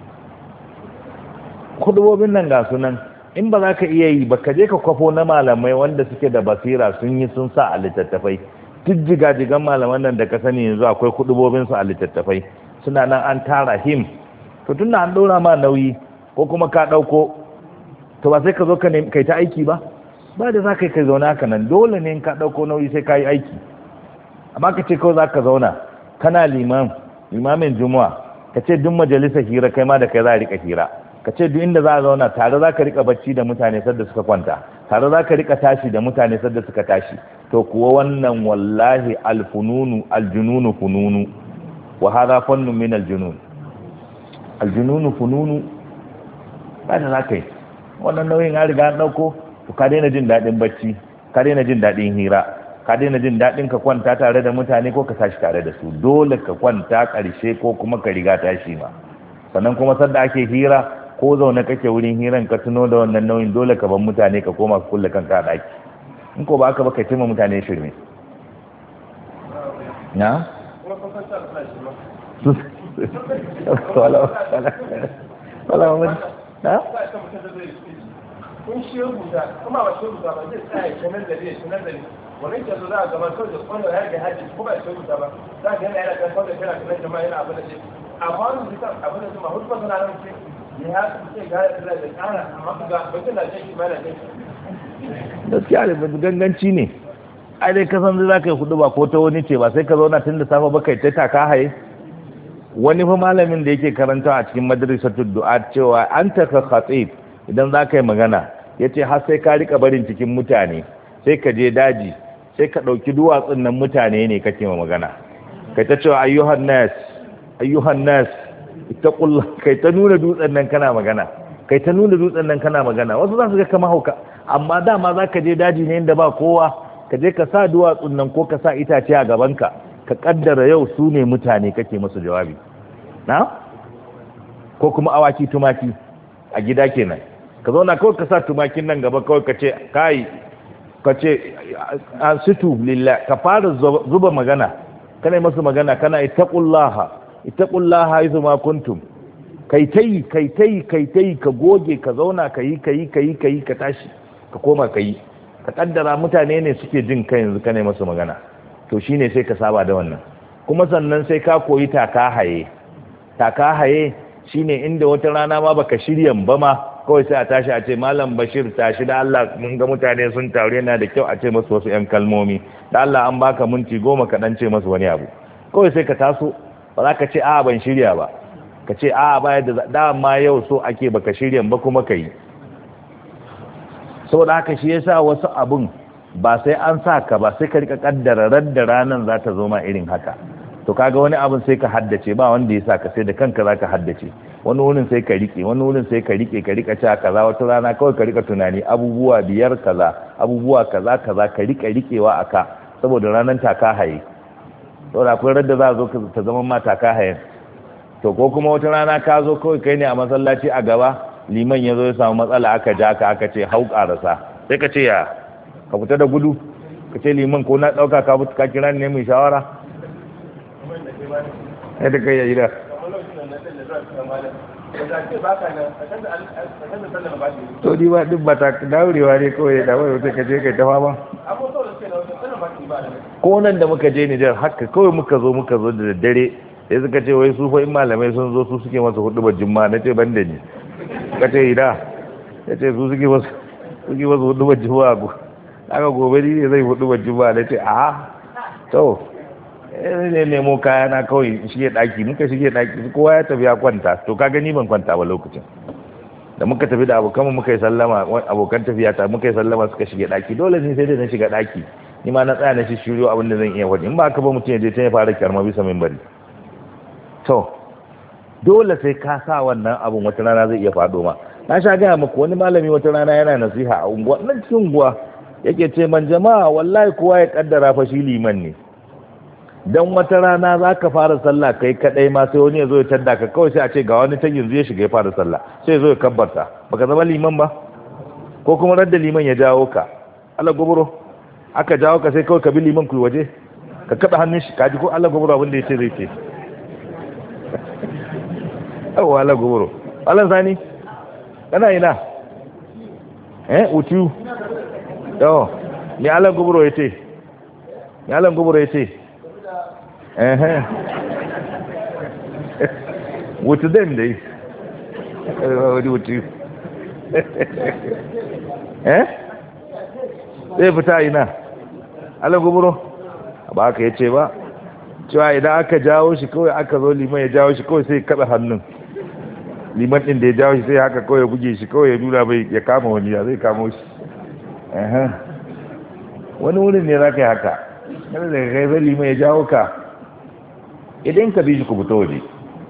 A: kudubobin nan ga sunan in ba za ka iya yi ba ka je ka kwafo na malamai wanda suke da basira sun yi sun sa a littattafai. duk jigajigan malaman nan da ka sani yanzu akwai kudubobin su a littattafai suna nan an tara him. to tun an ɗora ma nauyi ko kuma ka ɗauko, to ba sai ka zo ka kai ta aiki ba ba da za ka yi kai zauna haka nan, dole ne in ka ɗauko nauyi sai ka yi aiki. amma ka ce kawai za ka zauna kana liman limamin juma'a ka ce duk majalisar hira kai ma da kai za a rika hira, ka ce duk inda za a zauna tare za ka rika bacci da mutane sadda suka kwanta, tare za ka rika tashi da mutane sadda suka tashi. to kuwa wannan wallahi alfununu aljununu fununu wa hadha fannun min aljunun. aljununu fununu ba da za ka yi wannan nauyin ya riga an ɗauko, to ka daina jin daɗin bacci, ka daina jin daɗin hira, ka daina jin daɗin ka kwanta tare da mutane ko ka tashi tare da su. dole ka kwanta ƙarshe ko kuma ka riga tashi ma. sannan kuma sanda ake hira ko zaune kake wurin hiran ka tuno da wannan nauyin, dole ka bar mutane ka koma ka kulle kanka a ɗaki. in ko ba aka ba ka cimma mutane shirme na wala wala na
B: kun shi rubuta kuma ba shi rubuta ba zai tsaya kenan da zai sanar da ni wannan ke zo za a gaba kawai da kwallo ya ga haji ko ba shi rubuta ba za ka yana yana kan kawai kana kana jama'a yana abin da shi amma wannan bisa abin da su ma hudu ba suna nan ce ya ce ga da da kana amma ga bakin da shi ma da shi
A: gaskiya ne ganganci ne. ai dai ka san za ka yi hudu ba ko ta wani ce ba sai ka zauna tun da safe ba kai ta taka haye. wani fa malamin da yake karanta a cikin madrasatul du'a cewa an taka khatib idan za ka yi magana ya ce har sai ka rika barin cikin mutane, sai ka je daji sai ka ɗauki duwatsun nan mutane ne kake ma magana, kai ta cewa ayyuhan nas ayyuhan nas ittaqullah, kai ta nuna dutsen nan kana magana, kai ta nuna dutsen nan kana magana. wasu za su ga kama hauka, amma dama za ka je daji ne inda ba kowa, ka je ka sa duwatsun nan ko ka sa itace a gabanka, ka kaddara yau su ne mutane kake masu jawabi na, ko kuma awaki tumaki a gida kenan. ka zauna kawai ka sa tumakin nan gaba kawai ka ce kai ka ce situ lillah, ka fara zuba magana, kana yi masu magana, kana ittaqullaha ittaqullaha haythu ma kuntum, kai tai kai tai kai tai ka goge ka zauna ka yi ka yi ka yi ka yi ka tashi ka koma ka yi. ka kaddara mutane ne suke jin kai yanzu kana masu magana to shine sai ka saba da wannan kuma sannan sai ka koyi taka haye taka haye shine inda wata rana ma baka shiryan ba ma kawai sai a tashi a ce malam Bashir tashi da Allah mun ga mutane sun taru yana da kyau a ce masu wasu yan kalmomi da Allah an baka minti goma ka dan ce masu wani abu kawai sai ka taso ba za ka ce a ban shirya ba ka ce a ba yadda dama yau so ake baka shiryan ba kuma ka yi saboda haka shi yasa wasu abun ba sai an sa ka ba sai ka rika kaddara radda ranan za ta zo ma irin haka to kaga wani abun sai ka haddace ba wanda ya sa ka sai da kanka za ka haddace wani wurin sai ka rike wani wurin sai ka rike ka rika cewa kaza wata rana kawai ka rika tunani abubuwa biyar kaza abubuwa kaza kaza ka rika rikewa aka saboda ranan taka haye to da akwai radda za a zo ta zama ma taka hayen to ko kuma wata rana ka zo kawai kai ne a masallaci a gaba liman ya zo ya samu matsala aka ja ka aka ce hau karasa sai ka ce ya ka fita da gudu ka ce liman ko na dauka ka ka kira ne mai shawara sai da kai ya yi da to ni ba duk ba ta daurewa ne kawai da wani wata kaje kai ta fama ko nan da muka je Nijar haka kawai muka zo muka zo da daddare sai suka ce wai su fa in malamai sun zo su suke masa hudu ba jumma na ce ban da ni ka ce ida ya ce su suke masu suke masu hudu ba jumma aka gobe ne zai hudu ba jumma na ce a to ne nemo kaya na kawai shige daki muka shige daki kowa ya tafi ya kwanta to ka gani ban kwanta ba lokacin da muka tafi da abokan muka yi sallama abokan tafiya ta muka yi sallama suka shige daki dole ne sai da na shiga daki ni ma na tsaya na shi shiryo abin da zan iya wani in ba haka ba mutum ya je ta ya fara kyarma bisa minbari to dole sai ka sa wannan abun wata rana zai iya faɗo ma na sha gaya muku wani malami wata rana yana nasiha a unguwa nan cikin unguwa yake ce man jama'a wallahi kowa ya kaddara fa shi liman ne dan wata rana za ka fara sallah kai kadai ma sai wani ya zo ya tadda ka kawai sai a ce ga wani ta yanzu ya shiga ya fara sallah sai ya zo ya kabbarta baka zama liman ba ko kuma radda liman ya jawo ka Allah goboro aka jawo ka sai kawai ka bi liman ku waje ka kada hannun shi kaji ko Allah goboro abin da yace zai ce awa Allah goboro Allah sani kana ina eh utu yo ni Allah goboro yace ni Allah goboro yace eh wutu den dai wadi wutu eh sai fita ina Allah goboro ba ka yace ba cewa idan aka jawo shi kawai aka zo liman ya jawo shi kawai sai kada hannun liman din da ya jawo shi sai haka kawai ya buge shi kawai ya nuna bai ya kama wani ya zai kamo shi eh wani wurin ne zaka yi haka kada da kai zai liman ya jawo ka idan ka bi shi ku fito waje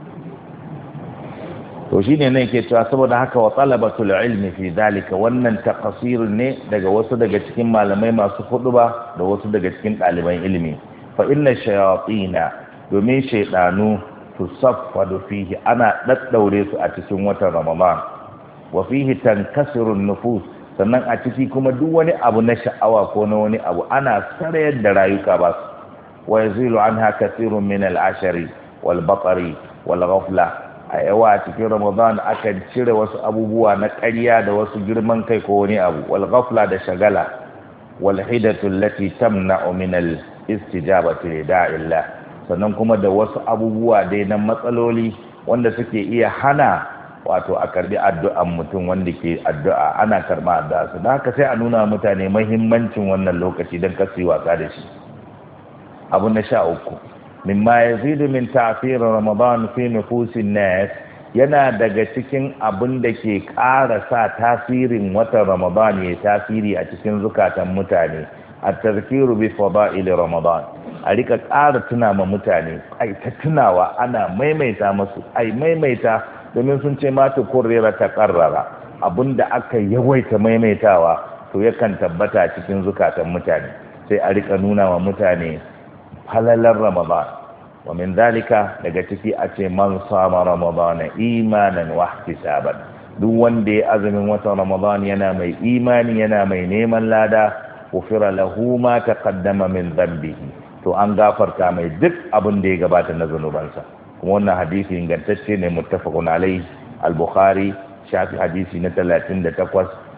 A: to shine ne yake cewa saboda haka wa talabatul ilmi fi dalika wannan taqsir ne daga wasu daga cikin malamai masu huduba da wasu daga cikin ɗaliban ilimi fa inna shayatina domin shaydanu tusaffadu fihi ana daddaure su a cikin watan ramadan wa fihi tankasiru nufus sannan a ciki kuma duk wani abu na sha'awa ko na wani abu ana sarayar da rayuka ba su wa yazilu anha kathirun min al-ashari wal batari wal ghafla a yawa cikin ramadan akan cire wasu abubuwa na ƙarya da wasu girman kai ko wani abu wal ghafla da shagala wal hidatu allati tamna'u min al istijabati li da'illah sannan kuma da wasu abubuwa dai na matsaloli wanda suke iya hana wato a karbi addu'an mutum wanda ke addu'a ana karba addu'a su da haka sai a nuna mutane muhimmancin wannan lokaci don kasu wasa da shi abu na sha uku mimma yazidu min ta'thir ramadan fi nufusin nas yana daga cikin abin da ke ƙara sa tasirin watan ramadan ya tasiri a cikin zukatan mutane at-tadhkiru bi fada'il ramadan a rika ƙara tuna ma mutane ai ta tunawa ana maimaita masu ai maimaita domin sun ce ma ta kurrera ta karrara abinda aka yawaita maimaitawa to yakan tabbata cikin zukatan mutane sai a rika nuna wa mutane halalar ramadan wa min zalika daga ciki a ce man sama ramadana imanan wa ihtisaban duk wanda ya azumin watan ramadan yana mai imani yana mai neman lada ghufira lahu ma taqaddama min dhanbihi to an gafarta mai duk abin da ya gabata na zanubansa kuma wannan hadisi ingantacce ne muttafaqun alaihi al-bukhari shafi hadisi na talatin da takwas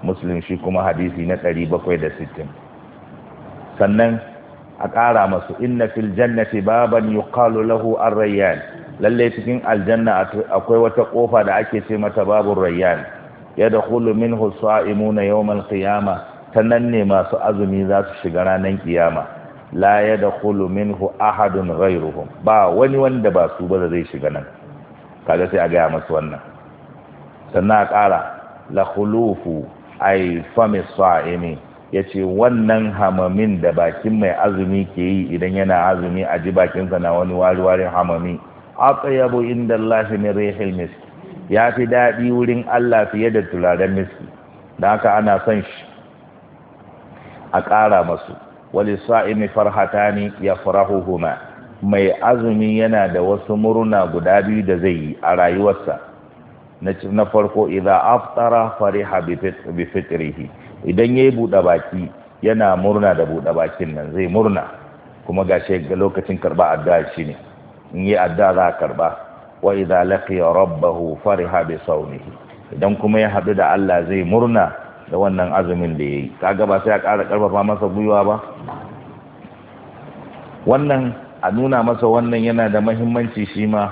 A: Muslim shi kuma hadisi na ɗari bakwai da sittin. Sannan a ƙara masu inna fil jannati baban yuqalu lahu ar-rayyan, lalle cikin aljanna akwai wata kofa da ake ce mata babur rayyan, yadkhulu minhu as-sa'imuna yawm al-qiyamah, tanan ne masu azumi za su shiga ranar kiyama, la yadkhulu minhu ahadun ghayruhum, ba wani wanda ba su ba zai shiga nan. Kaga sai a ga masu wannan. Sannan a ƙara la khulufu ay fami sa'imi, yace wannan hamamin da bakin mai azumi ke yi idan yana azumi a ji bakinsa na wani wari-warin hamami, atyabu inda Allah min rihil misk, ya fi daɗi wurin Allah fiye da turaren miski, da haka ana son shi a ƙara masu. Wali sa'imi farhatani yafrahuhuma, mai azumi yana da wasu murna guda biyu da zai yi a rayuwarsa. Na farko, idza aftara fariha bi fitrihi, idan yayi buɗe baki yana murna da buɗe bakin nan, zai murna kuma gashi ga lokacin karba addu'a shine in yi addu'a za a karba. Wa idza laqiya rabbahu fariha bi sawmihi, idan kuma ya haɗu da Allah zai murna da wannan azumin da yayi. Kaga ba sai a ƙara karfafa masa gwiwa ba. Wannan a nuna masa wannan yana da muhimmanci shi ma.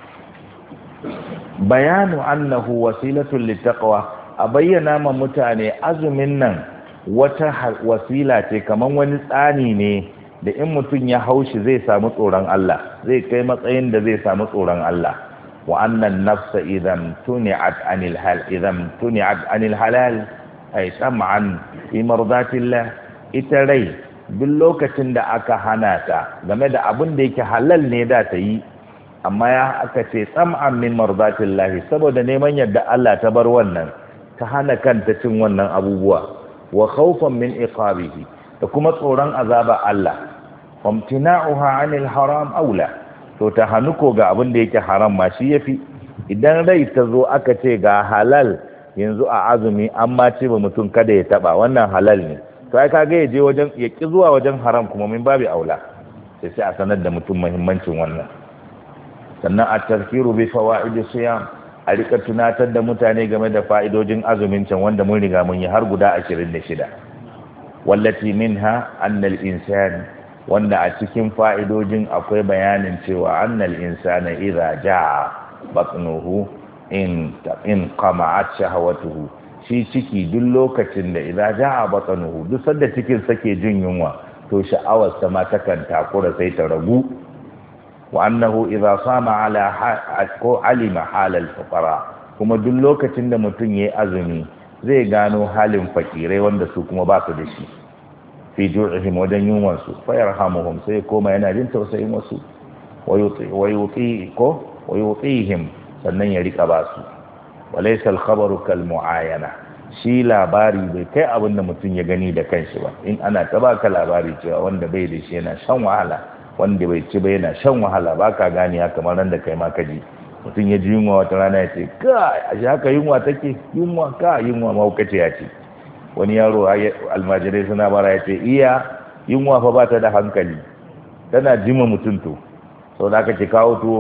A: Bayanu annahu wasilatul littaqwa, a bayyana ma mutane azumin nan wata wasila ce, kaman wani tsani ne da in mutum ya haushi zai samu tsoron Allah, zai kai matsayin da zai samu tsoron Allah. Wa annan nafsa idan tuni'at anil hal idan tuni'at anil halal ay tam'an fi mardatillah, ita rai duk lokacin da aka hana ta game da abin da yake halal ne da ta yi, amma ya aka ce tsam'an min mardatillahi, saboda neman yadda Allah ta bar wannan, ta hana kanta cin wannan abubuwa, wa khawfan min iqabihi, da kuma tsoron azaba Allah, famtina'uha 'anil haram aula, to ta hanuko ga abin da yake haram ma shi yafi. Idan rai ta zo aka ce ga halal yanzu a azumi, amma ce ba mutum kada ya taba wannan halal ne, to ai kaga ya je wajen ya ki zuwa wajen haram kuma min babu aula, sai sai a sanar da mutum muhimmancin wannan. Sannan a tazkiru bi fawaidi siyam, a rika tunatar da mutane game da fa'idojin azumin can wanda mun riga mun yi har guda ashirin da shida. Wallati minha annal insan, wanda a cikin fa'idojin akwai bayanin cewa annal insana idza jaa batnuhu in in qama'at shahawatuhu, shi ciki duk lokacin da idza jaa batnuhu, duk sanda cikin sake jin yunwa, to sha'awar sa ma takan takura sai ta ragu. Wa annahu idza sama ala ko alima halal fuqara, kuma duk lokacin da mutum yayi azumi zai gano halin fakirai wanda su kuma ba su da shi, fi ju'ihim wajen yunwan su, fa yarhamuhum, sai koma yana jin tausayin wasu, wa yuti ko wa yutihim, sannan ya rika ba su. Wa laysa al-khabaru kal mu'ayana, shi labari bai kai abin da mutum ya gani da kanshi ba. In ana ta baka labari cewa wanda bai da shi yana shan wahala, wanda bai ci ba yana shan wahala, ba ka gani ya kamar ran da kai ma kaji. Mutum ya ji yunwa wata rana ya ce ka a shi haka yunwa take, yunwa ka yunwa mahaukaci ya ce. Wani yaro almajirai suna bara ya ce iya yunwa fa ba ta da hankali, tana jima mutum to, sau da aka ce kawo tuwo.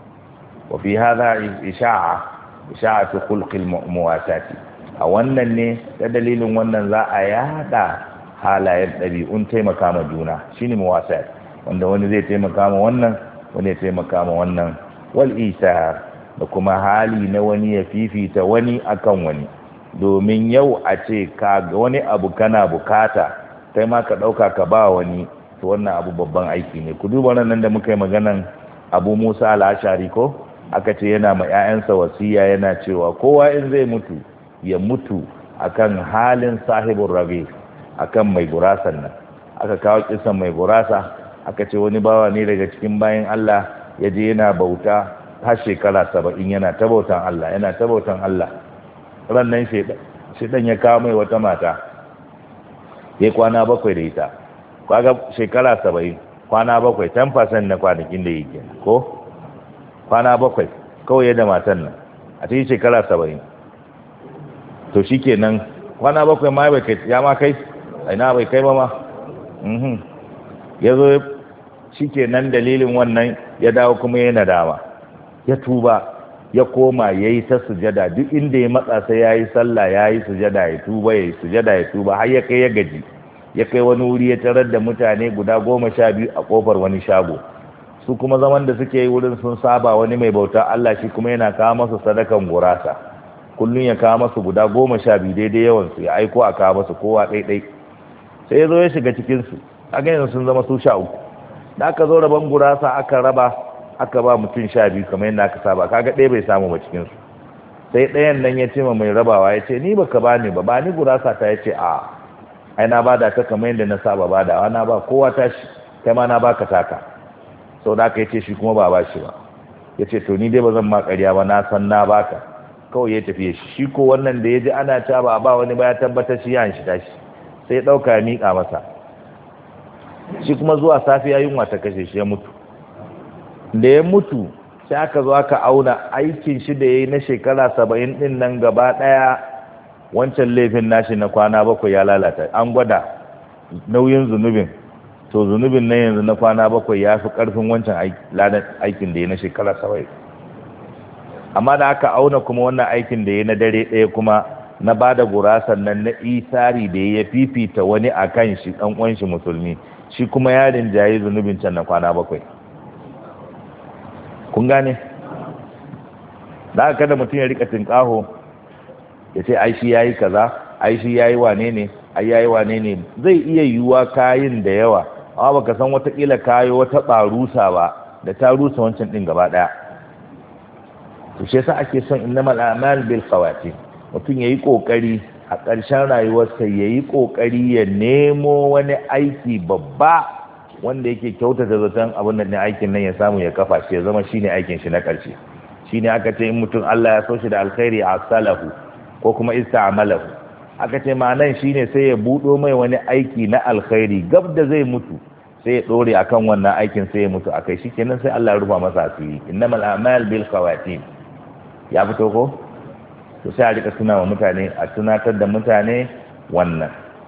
A: Wa fi hadha isha'a isha'atu khulqil muwasati, a wannan ne ta dalilin wannan za a yada halayen ɗabi'un taimaka ma juna, shine muwasat, wanda wani zai taimaka ma wannan, wani ya taimaka ma wannan. Wal isar, da kuma hali na wani ya fifita wani akan wani, domin yau a ce ka ga wani abu kana bukata kai ma ka dauka ka ba wani, to wannan abu babban aiki ne. Ku duba nan da muka yi maganan Abu Musa al-Ashari ko, aka ce yana ma 'ya'yansa wasiya yana cewa kowa in zai mutu ya mutu akan halin sahibul rabi, akan mai gurasan nan. Aka kawo kisan mai gurasa, aka ce wani bawa ne daga cikin bayan Allah ya je yana bauta har shekara saba'in yana ta bautan Allah, yana ta bautan Allah. Rannan shedan ya kawo mai wata mata, ya kwana bakwai da ita, kwaga shekara saba'in, kwana bakwai, ten percent na kwanakin da yake ko kwana bakwai kawai yadda matan nan a cikin shekara saba'in. To shi kenan kwana bakwai ma bai kai, ya ma kai aina bai kai ba ma. Ya zo shi kenan dalilin wannan ya dawo kuma ya nadama, ya tuba ya koma ya yi ta sujada duk inda ya matsa sai ya yi sallah ya yi sujada ya tuba ya yi sujada ya tuba har ya kai ya gaji ya kai wani wuri ya tarar da mutane guda goma sha biyu a kofar wani shago su kuma zaman da suke yi wurin sun saba wani mai bauta Allah shi kuma yana kawo masa sadakan gurasa kullum ya kawo masa guda goma sha biyu daidai yawansu ya aiko a kawo masa kowa ɗaiɗai sai ya zo ya shiga cikinsu a ganin sun zama su sha uku da aka zo rabon gurasa aka raba aka ba mutum sha biyu kamar yadda aka saba kaga ɗaya bai samu ba cikinsu sai ɗayan nan ya ce ma mai rabawa ya ce ni baka ba ni ba ba ni gurasa ta ya ce a ai na bada ta kamar yadda na saba bada na ba kowa tashi kai ma na baka taka sau da aka ya ce shi kuma ba ba shi ba ya ce to ni dai ba zan ma ƙarya ba na san na baka kawai ya tafiye shi shi ko wannan da ya ji ana ta ba ba wani ba ya tabbatar shi ya shi tashi sai ya ɗauka ya miƙa masa shi kuma zuwa safiya yunwa ta kashe shi ya mutu da ya mutu sai aka zo aka auna aikin shi da ya yi na shekara saba'in ɗin nan gaba ɗaya wancan laifin nashi na kwana bakwai ya lalata an gwada nauyin zunubin to zunubin na yanzu na kwana bakwai ya fi ƙarfin wancan aikin da ya na shekara saba'in amma da aka auna kuma wannan aikin da ya na dare ɗaya kuma na ba da gurasan nan na isari da ya fifita wani a kan shi ɗan uwan shi musulmi shi kuma yarin jayi zunubin can na kwana bakwai kun gane da aka kada mutum ya rika tinkaho ya ce ai shi yayi kaza ai shi yayi wane ne ai yayi wane ne zai iya yiwuwa kayin da yawa amma baka san watakila kayo wata barusa ba da ta rusa wancan din gaba daya to shi yasa ake son innamal a'mal bil khawatim mutum yayi kokari a ƙarshen rayuwarsa yayi kokari ya nemo wani aiki babba wanda yake kyautata zaton abin da ne aikin nan ya samu ya kafa shi ya zama shine aikin shi na ƙarshe shine aka ce in mutum Allah ya so shi da alkhairi asalahu ko kuma ista'malahu aka ce ma'anan shine sai ya budo mai wani aiki na alkhairi gab da zai mutu sai ya dore akan wannan aikin sai ya mutu akai shikenan sai Allah ya rufa masa asiri innamal a'mal bil khawatim ya fito ko to sai a rika tuna wa mutane a tunatar da mutane wannan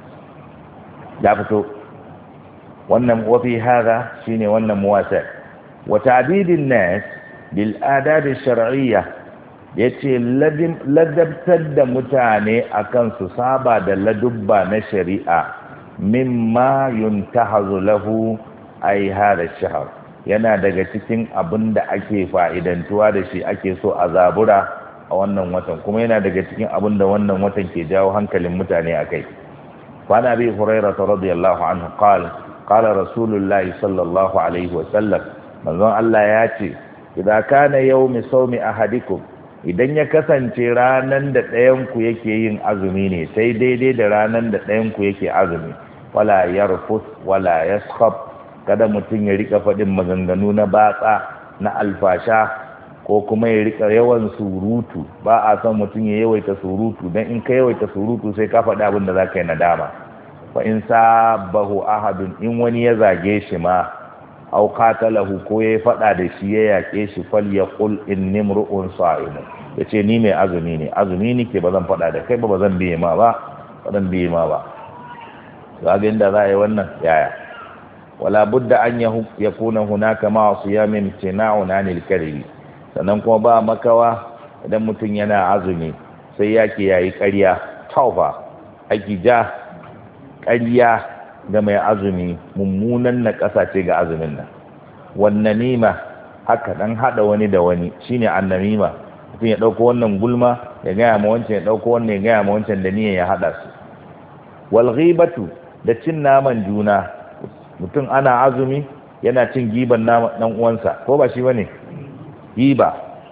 A: ya fito wannan wafi hada shine wannan muwasa wa ta'didin nas bil adab ash-shar'iyya yace ladabtar da mutane akan su saba da ladubba na shari'a mimma yuntahazu lahu ay hada ash-shahr yana daga cikin abinda ake fa'idantuwa da shi ake so a zabura a wannan watan kuma yana daga cikin abinda wannan watan ke jawo hankalin mutane akai fa nabi hurairah radiyallahu anhu qala qala rasulullahi sallallahu alaihi wasallam manzon Allah ya ce idan kana yawmi sawmi ahadikum idan ya kasance ranan da ɗayan ku yake yin azumi ne sai daidai da ranan da ɗayan ku yake azumi wala yarfus wala yaskhab kada mutum ya rika faɗin maganganu na batsa na alfasha ko kuma ya rika yawan surutu ba a son mutum ya yawaita surutu dan in ka yawaita surutu sai ka faɗi abin da zaka yi nadama fa in sabahu ahadun in wani ya zage shi ma aw qatalahu ko ya fada da shi ya yake shi falyaqul inni mru'un sa'im yace ni mai azumi ne azumi nake bazan fada da kai ba bazan biye ma ba bazan biye ma ba kaga inda za a yi wannan yaya wala budda an yakuna hunaka ma siyamin tina'un anil kadhibi sannan kuma ba makawa idan mutum yana azumi sai yake yayi ƙarya tauba aiki ja ƙarya ga mai azumi mummunan na ƙasa ce ga azumin nan wannan nima haka dan hada wani da wani shine annamima mutum ya dauko wannan gulma ya gaya ma wancan ya dauko wannan ya gaya ma wancan da niyyar ya hada su wal ghibatu da cin naman juna mutum ana azumi yana cin giban naman dan uwansa ko ba shi bane giba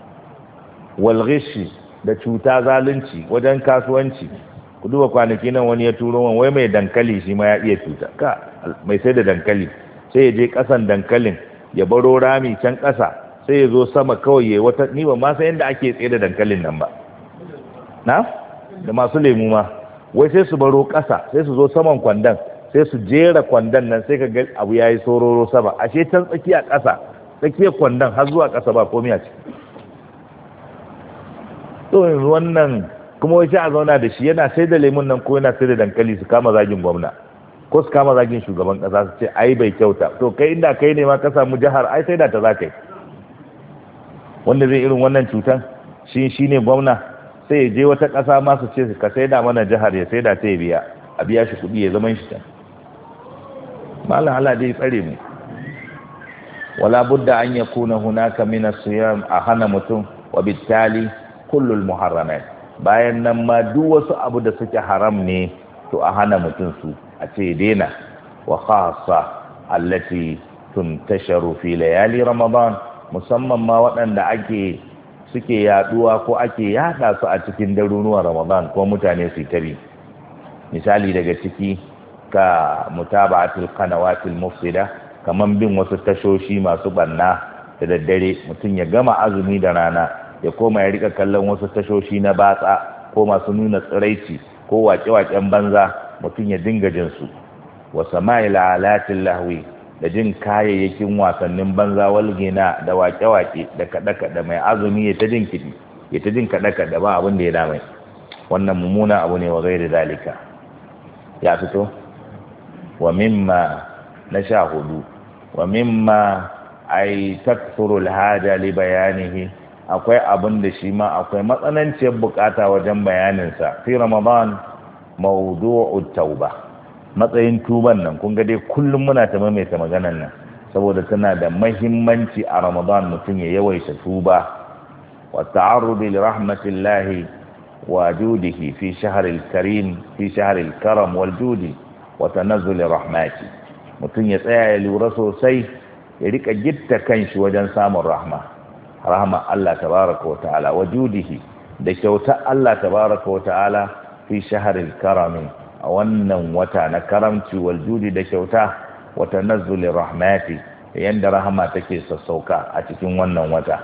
A: wal ghishi da cuta zalunci wajen kasuwanci ku duba kwanaki nan wani ya turo man wai mai dankali shi ma ya iya cuta ka mai sai da dankali sai ya je kasan dankalin ya baro rami can kasa sai ya zo sama kawai ya wata ni ba ma san yadda ake tsaye da dankalin nan ba na da masu lemu ma wai sai su baro kasa sai su zo saman kwandon sai su jera kwandon nan sai ka ga abu yayi sororo sama ashe can tsakiya kasa tsakiyar kwandon har zuwa kasa ba komai a ciki to wannan kuma wai sai a zauna da shi yana sai da lemun nan ko yana sai da dankali su kama zagin gwamna ko su kama zagin shugaban kasa su ce ai bai kyauta to kai inda kai ne ma ka samu jihar ai sai da ta za kai wanda zai irin wannan cutan shi shine gwamna sai ya je wata ƙasa ma su ce ka saida mana jihar ya saida ta ya biya a biya shi kuɗi ya zaman shi can malam Allah dai tsare mu wala budda an yakuna hunaka min as-siyam a hana mutum wa bittali kullu al-muharramat bayan nan ma duk wasu abu da suke haram ne to a hana mutum su a ce daina wa khassa allati tuntasharu fi layali ramadan musamman ma waɗanda ake suke yaduwa ko ake yada su a cikin daruruwan ramadan ko mutane su tabi misali daga ciki ka mutaba'atul qanawatil mufsida kaman bin wasu tashoshi masu banna da daddare mutum ya gama azumi da rana ya koma ya rika kallon wasu tashoshi na batsa ko masu nuna tsiraici ko waƙe-waƙen banza mutum ya dinga jin su wa sama'il alatil lahwi da jin kayayyakin wasannin banza walgina da waƙe-waƙe da kaɗe-kaɗe mai azumi ya ta jin kiɗi ya ta jin kaɗe-kaɗe ba abin da ya damai wannan mummuna abu ne wa gairi dalika ya fito wa mimma na sha hudu wa mimma ai takthuru alhaja li bayanihi akwai abin da shi ma akwai matsananciyar bukata wajen bayaninsa fi ramadan mawdu'ut tauba matsayin tuban nan kun ga dai kullum muna ta maimaita maganar nan saboda tana da mahimmanci a ramadan mutum ya yawaita tuba wa ta'arrudi li rahmatillahi wa judihi fi shahril karim fi shahril karam wal judi wa tanazzul rahmati mutum ya tsaya ya lura sosai ya rika gitta kanshi wajen samun rahma rahma Allah tabaraka wa ta'ala wa judihi da kyauta Allah tabaraka wa ta'ala fi shahril karam a wannan wata na karamci wal judi da kyauta wa tanazzul rahmati yanda rahama take sassauka a cikin wannan wata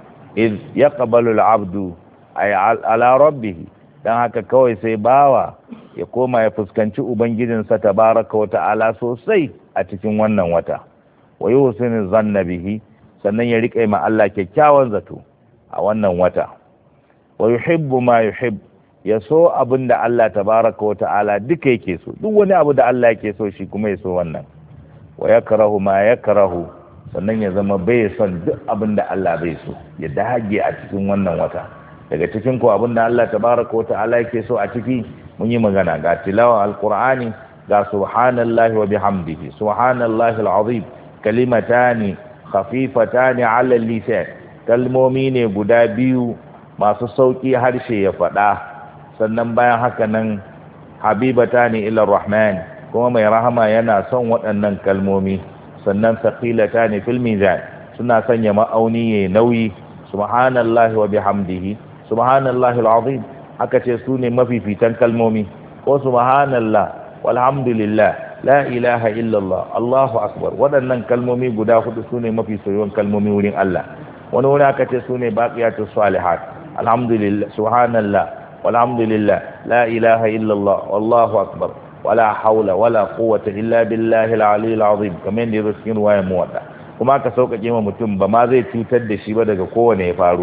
A: iz yaqbalu al-abdu ay ala rabbih dan haka kawai sai bawa ya koma ya fuskanci ubangijinsa tabaraka wa ta'ala sosai a cikin wannan wata wa yuhsinu zanna bihi sannan ya rika ma Allah kyakkyawan zato a wannan wata wa yuhibbu ma yuhibbu ya so abin da Allah tabaraka wa ta'ala duka yake so duk wani abu da Allah yake so shi kuma ya so wannan wa yakrahu ma yakrahu sannan ya zama bai son duk abin da Allah bai so ya dage a cikin wannan wata daga cikin ko abin da Allah tabaraka wa ta'ala yake so a ciki mun yi magana ga tilawa alqur'ani ga subhanallahi wa bihamdihi subhanallahi alazim kalimatani khafifatani ala lisan kalmomi ne guda biyu masu sauki harshe ya faɗa sannan bayan haka nan habibata ne ila rahman kuma mai rahama yana son waɗannan kalmomi sannan saqilata ne fil mizan suna sanya ma'auni yayin nauyi subhanallahi wa bihamdihi subhanallahi alazim aka ce su ne mafifitan kalmomi ko subhanallah walhamdulillah la ilaha illallah allahu akbar waɗannan kalmomi guda hudu su ne mafi soyuwan kalmomi wurin Allah wani wuri aka ce su ne baqiyatus salihat alhamdulillah subhanallah walhamdulillah la ilaha illallah wallahu akbar wala haula wala quwwata illa billahi al-aliyyil azim kamar da yake cikin ruwayar muwadda kuma ka sauƙaƙe ma mutum ba ma zai cutar da shi ba daga kowane ya faru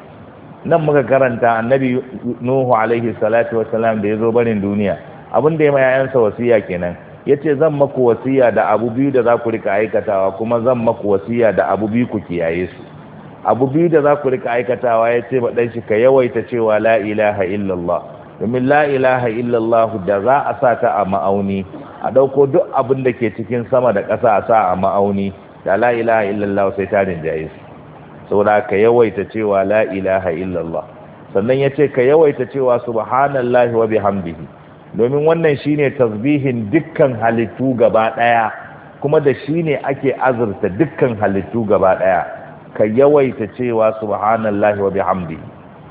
A: nan muka karanta annabi nuhu alaihi salatu wassalam da yazo barin duniya abin da ya mai yayansa wasiya kenan yace zan maku wasiya da abu biyu da za ku rika aikatawa kuma zan maku wasiya da abu biyu ku kiyaye su abu biyu da za ku rika aikatawa ya ce ɗan shi ka yawaita cewa la ilaha illallah domin la ilaha illallah da za a sa ta a ma'auni a ɗauko duk abin da ke cikin sama da ƙasa a sa a ma'auni da la ilaha illallah sai ta rinjaye su saboda ka yawaita cewa la ilaha illallah sannan ya ce ka yawaita cewa subhanallahi wa bihamdihi domin wannan shine tasbihin dukkan halittu gaba ɗaya kuma da shine ake azurta dukkan halittu gaba ɗaya ka yawaita cewa subhanallahi wa bihamdihi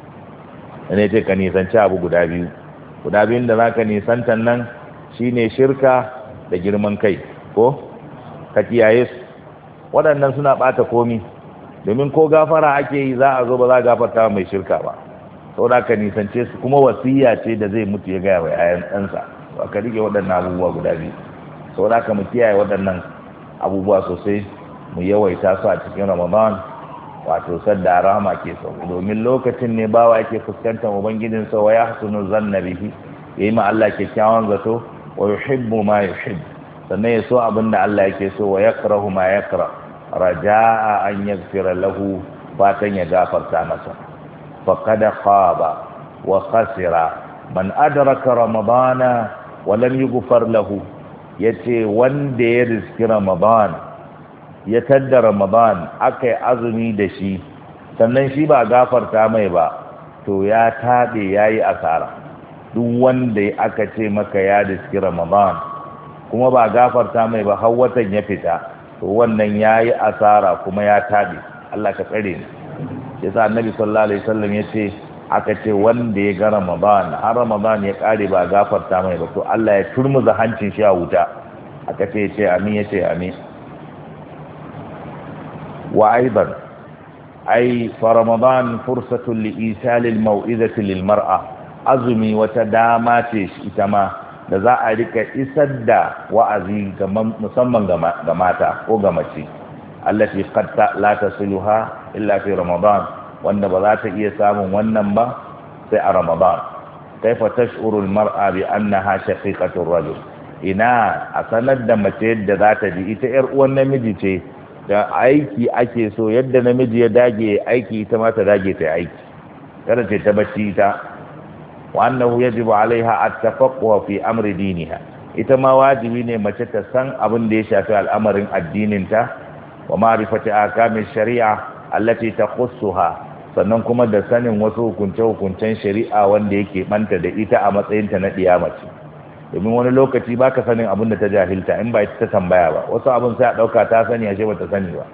A: ne ce ka nisanci abu guda biyu guda biyun da zaka nisanta nan shine shirka da girman kai ko ka kiyaye su waɗannan suna ɓata komi domin ko gafara ake yi za a zo ba za a gafarta mai shirka ba saboda ka nisance su kuma wasiya ce da zai mutu ya gaya wa yayan ɗansa ba ka rike waɗannan abubuwa guda biyu saboda ka mu kiyaye waɗannan abubuwa sosai mu yawaita su a cikin ramadan wato sadda rahama ke sauki domin lokacin ne bawa yake fuskantar ubangijin sa wa yahsunu zanna bihi yayi ma Allah kyakkyawan zato wa yuhibbu ma yuhib sannan ya so abinda Allah yake so wa yakrahu ma yakra raja'a an yaghfira lahu fatan ya gafarta masa faqad khaba wa khasira man adraka ramadana wa lam yughfar lahu yace wanda ya riski ramadan ya tadda ramadan akai azumi da shi sannan shi ba gafarta mai ba to ya tabe yayi asara. Duk wanda aka ce maka ya riski ramadan kuma ba gafarta mai ba har watan ya fita to wannan yayi asara kuma ya tabe. Allah ka tsare ni. Yasa annabi sallallahu alaihi wasallam yace aka ce wanda ya ga ramadan har ramadan ya kare ba gafarta mai ba to Allah ya turmuza hancin shi a wuta. Aka ce yace amin yace amin. Wa aidan ai fa ramadan fursatun li isal al mau'izati lil mar'a azumi wata dama ce ita ma da za a rika isar da wa'azi ga musamman ga mata ko ga mace allati qad la tasiluha illa fi ramadan wanda ba za ta iya samun wannan ba sai a ramadan kaifa tash'uru al mar'a bi annaha shaqiqatu rajul ina a sanar da mace yadda za ta ji ita yar uwan namiji ce da aiki ake so yadda namiji ya dage aiki ita ma ta dage ta aiki kada ce ta bacci ita wa annahu yajibu alaiha at-tafaqquh fi amri diniha ita ma wajibi ne mace ta san abin da ya shafi al'amarin addinin ta wa ma'rifati ahkami shari'a allati takhussuha sannan kuma da sanin wasu hukunce hukuncen shari'a wanda yake banta da ita a matsayin ta na diyamaci domin wani lokaci baka sanin abin da ta jahilta in ba ita ta tambaya ba wasu abin sai a dauka ta sani ashe bata sani ba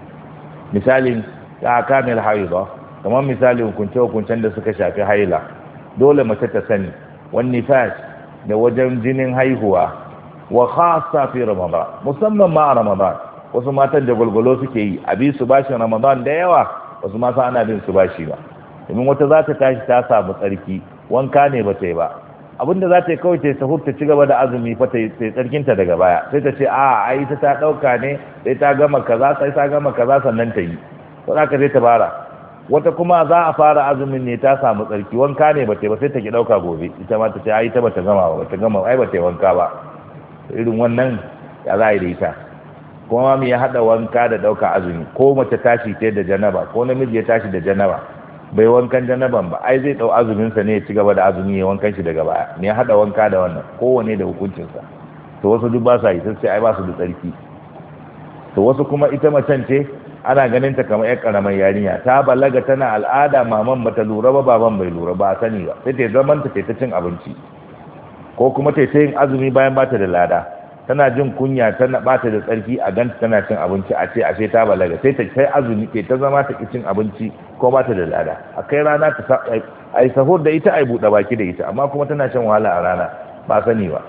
A: misalin ya kamil haida kamar misali hukunce hukuncen da suka shafi haila dole mace ta sani wani nifas da wajen jinin haihuwa wa khassa fi ramadan musamman ma a ramadan wasu matan da gulgulo suke yi a bi su bashin ramadan da yawa wasu ma sa ana bin su bashi ba domin wata za ta tashi ta samu tsarki wanka ne ba ta yi ba abinda za ta yi kawai ta sahur ta ci gaba da azumi fa ta yi tsarkinta daga baya sai ta ce a ai ta ta dauka ne sai ta gama kaza sai ta gama kaza sannan ta yi to za ka sai ta bara wata kuma za a fara azumin ne ta samu tsarki wanka ne ba ta ba sai ta ki dauka gobe ita ma ta ce ai ta bata gama ba ta gama ai bata yi wanka ba irin wannan ya za a yi da ita kuma mu ya hada wanka da dauka azumi ko mace tashi ta da janaba ko namiji ya tashi da janaba bai wankan janaban ba ai zai dau azumin sa ne ya ci gaba da azumi ya wankan shi daga baya ne ya hada wanka da wannan kowane da hukuncin sa to wasu duk ba sa yi sai ai ba su da tsarki to wasu kuma ita macen ce ana ganin ta kamar yar karamar yarinya ta balaga tana al'ada maman bata lura ba baban bai lura ba sani ba sai ta zaman ta ta cin abinci ko kuma ta yin azumi bayan bata da lada tana jin kunya tana bata da tsarki a ganta tana cin abinci a ce ashe ta balaga sai ta kai azumi ke ta zama ta cin abinci ko bata da lada a kai rana ta ai sahur da ita ai buɗe baki da ita amma kuma tana shan wahala a rana ba sani ba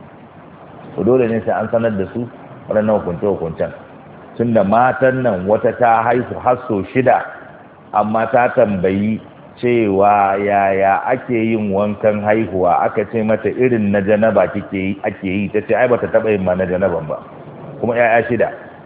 A: to dole ne sai an sanar da su waɗannan hukunce hukuncen tunda matan nan wata ta haihu har so shida amma ta tambayi cewa yaya ake yin wankan haihuwa aka ce mata irin na janaba kike yi ake yi ta ce ai bata taba yin ma na janaban ba kuma yaya shida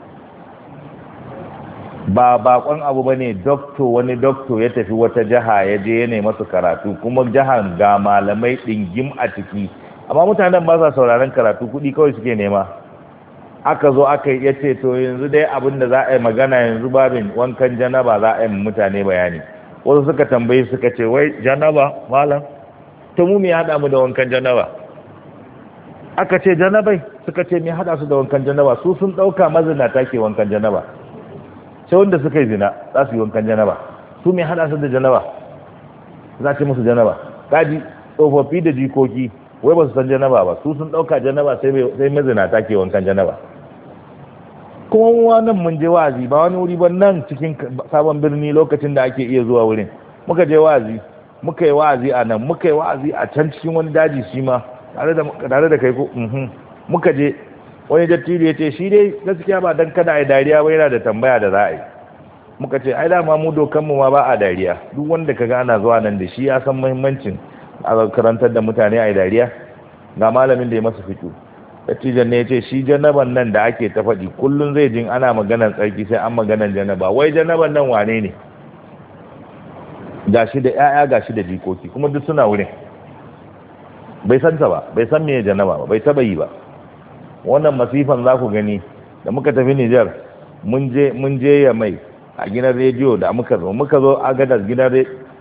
A: ba bakon abu bane doctor wani doctor ya tafi wata jaha ya je ya nemi masu karatu kuma jahan ga malamai dingim a ciki amma mutanen ba sa sauraron karatu kudi kawai suke nema aka zo aka yi yace to yanzu dai abin da za a yi magana yanzu babin wankan janaba za a yi mutane bayani wasu suka tambayi suka ce wai janaba malam to mu me ya hada mu da wankan janaba aka ce janabai suka ce me hada su da wankan janaba su sun dauka mazinata ke wankan janaba sai wanda suka yi zina za su yi wankan janaba su me hada su da janaba za ce musu janaba kaji tsofaffi da jikoki wai ba su san janaba ba su sun dauka janaba sai sai mazinata ke wankan janaba kuma wannan mun je wa'azi ba wani wuri ba nan cikin sabon birni lokacin da ake iya zuwa wurin muka je wa'azi muka yi wa'azi a nan muka yi wa'azi a can cikin wani daji shi ma tare da kai ko muka je wani dattijo ya ce shi dai gaskiya ba dan kada a yi dariya ba yana da tambaya da za a yi muka ce ai dama mu dokanmu ma ba a dariya duk wanda kaga ana zuwa nan da shi ya san muhimmancin a karantar da mutane a yi dariya ga malamin da ya masa fito dattijan ne ya ce shi janaban nan da ake ta faɗi kullum zai jin ana maganar tsarki sai an maganar janaba wai janaban nan wane ne gashi da 'ya'ya gashi da jikoki kuma duk suna wurin bai san ta ba bai san me janaba ba bai taba yi ba wannan masifan za ku gani da muka tafi Nijar mun je mun je ya mai a gidan rediyo da muka zo muka zo agadas gidan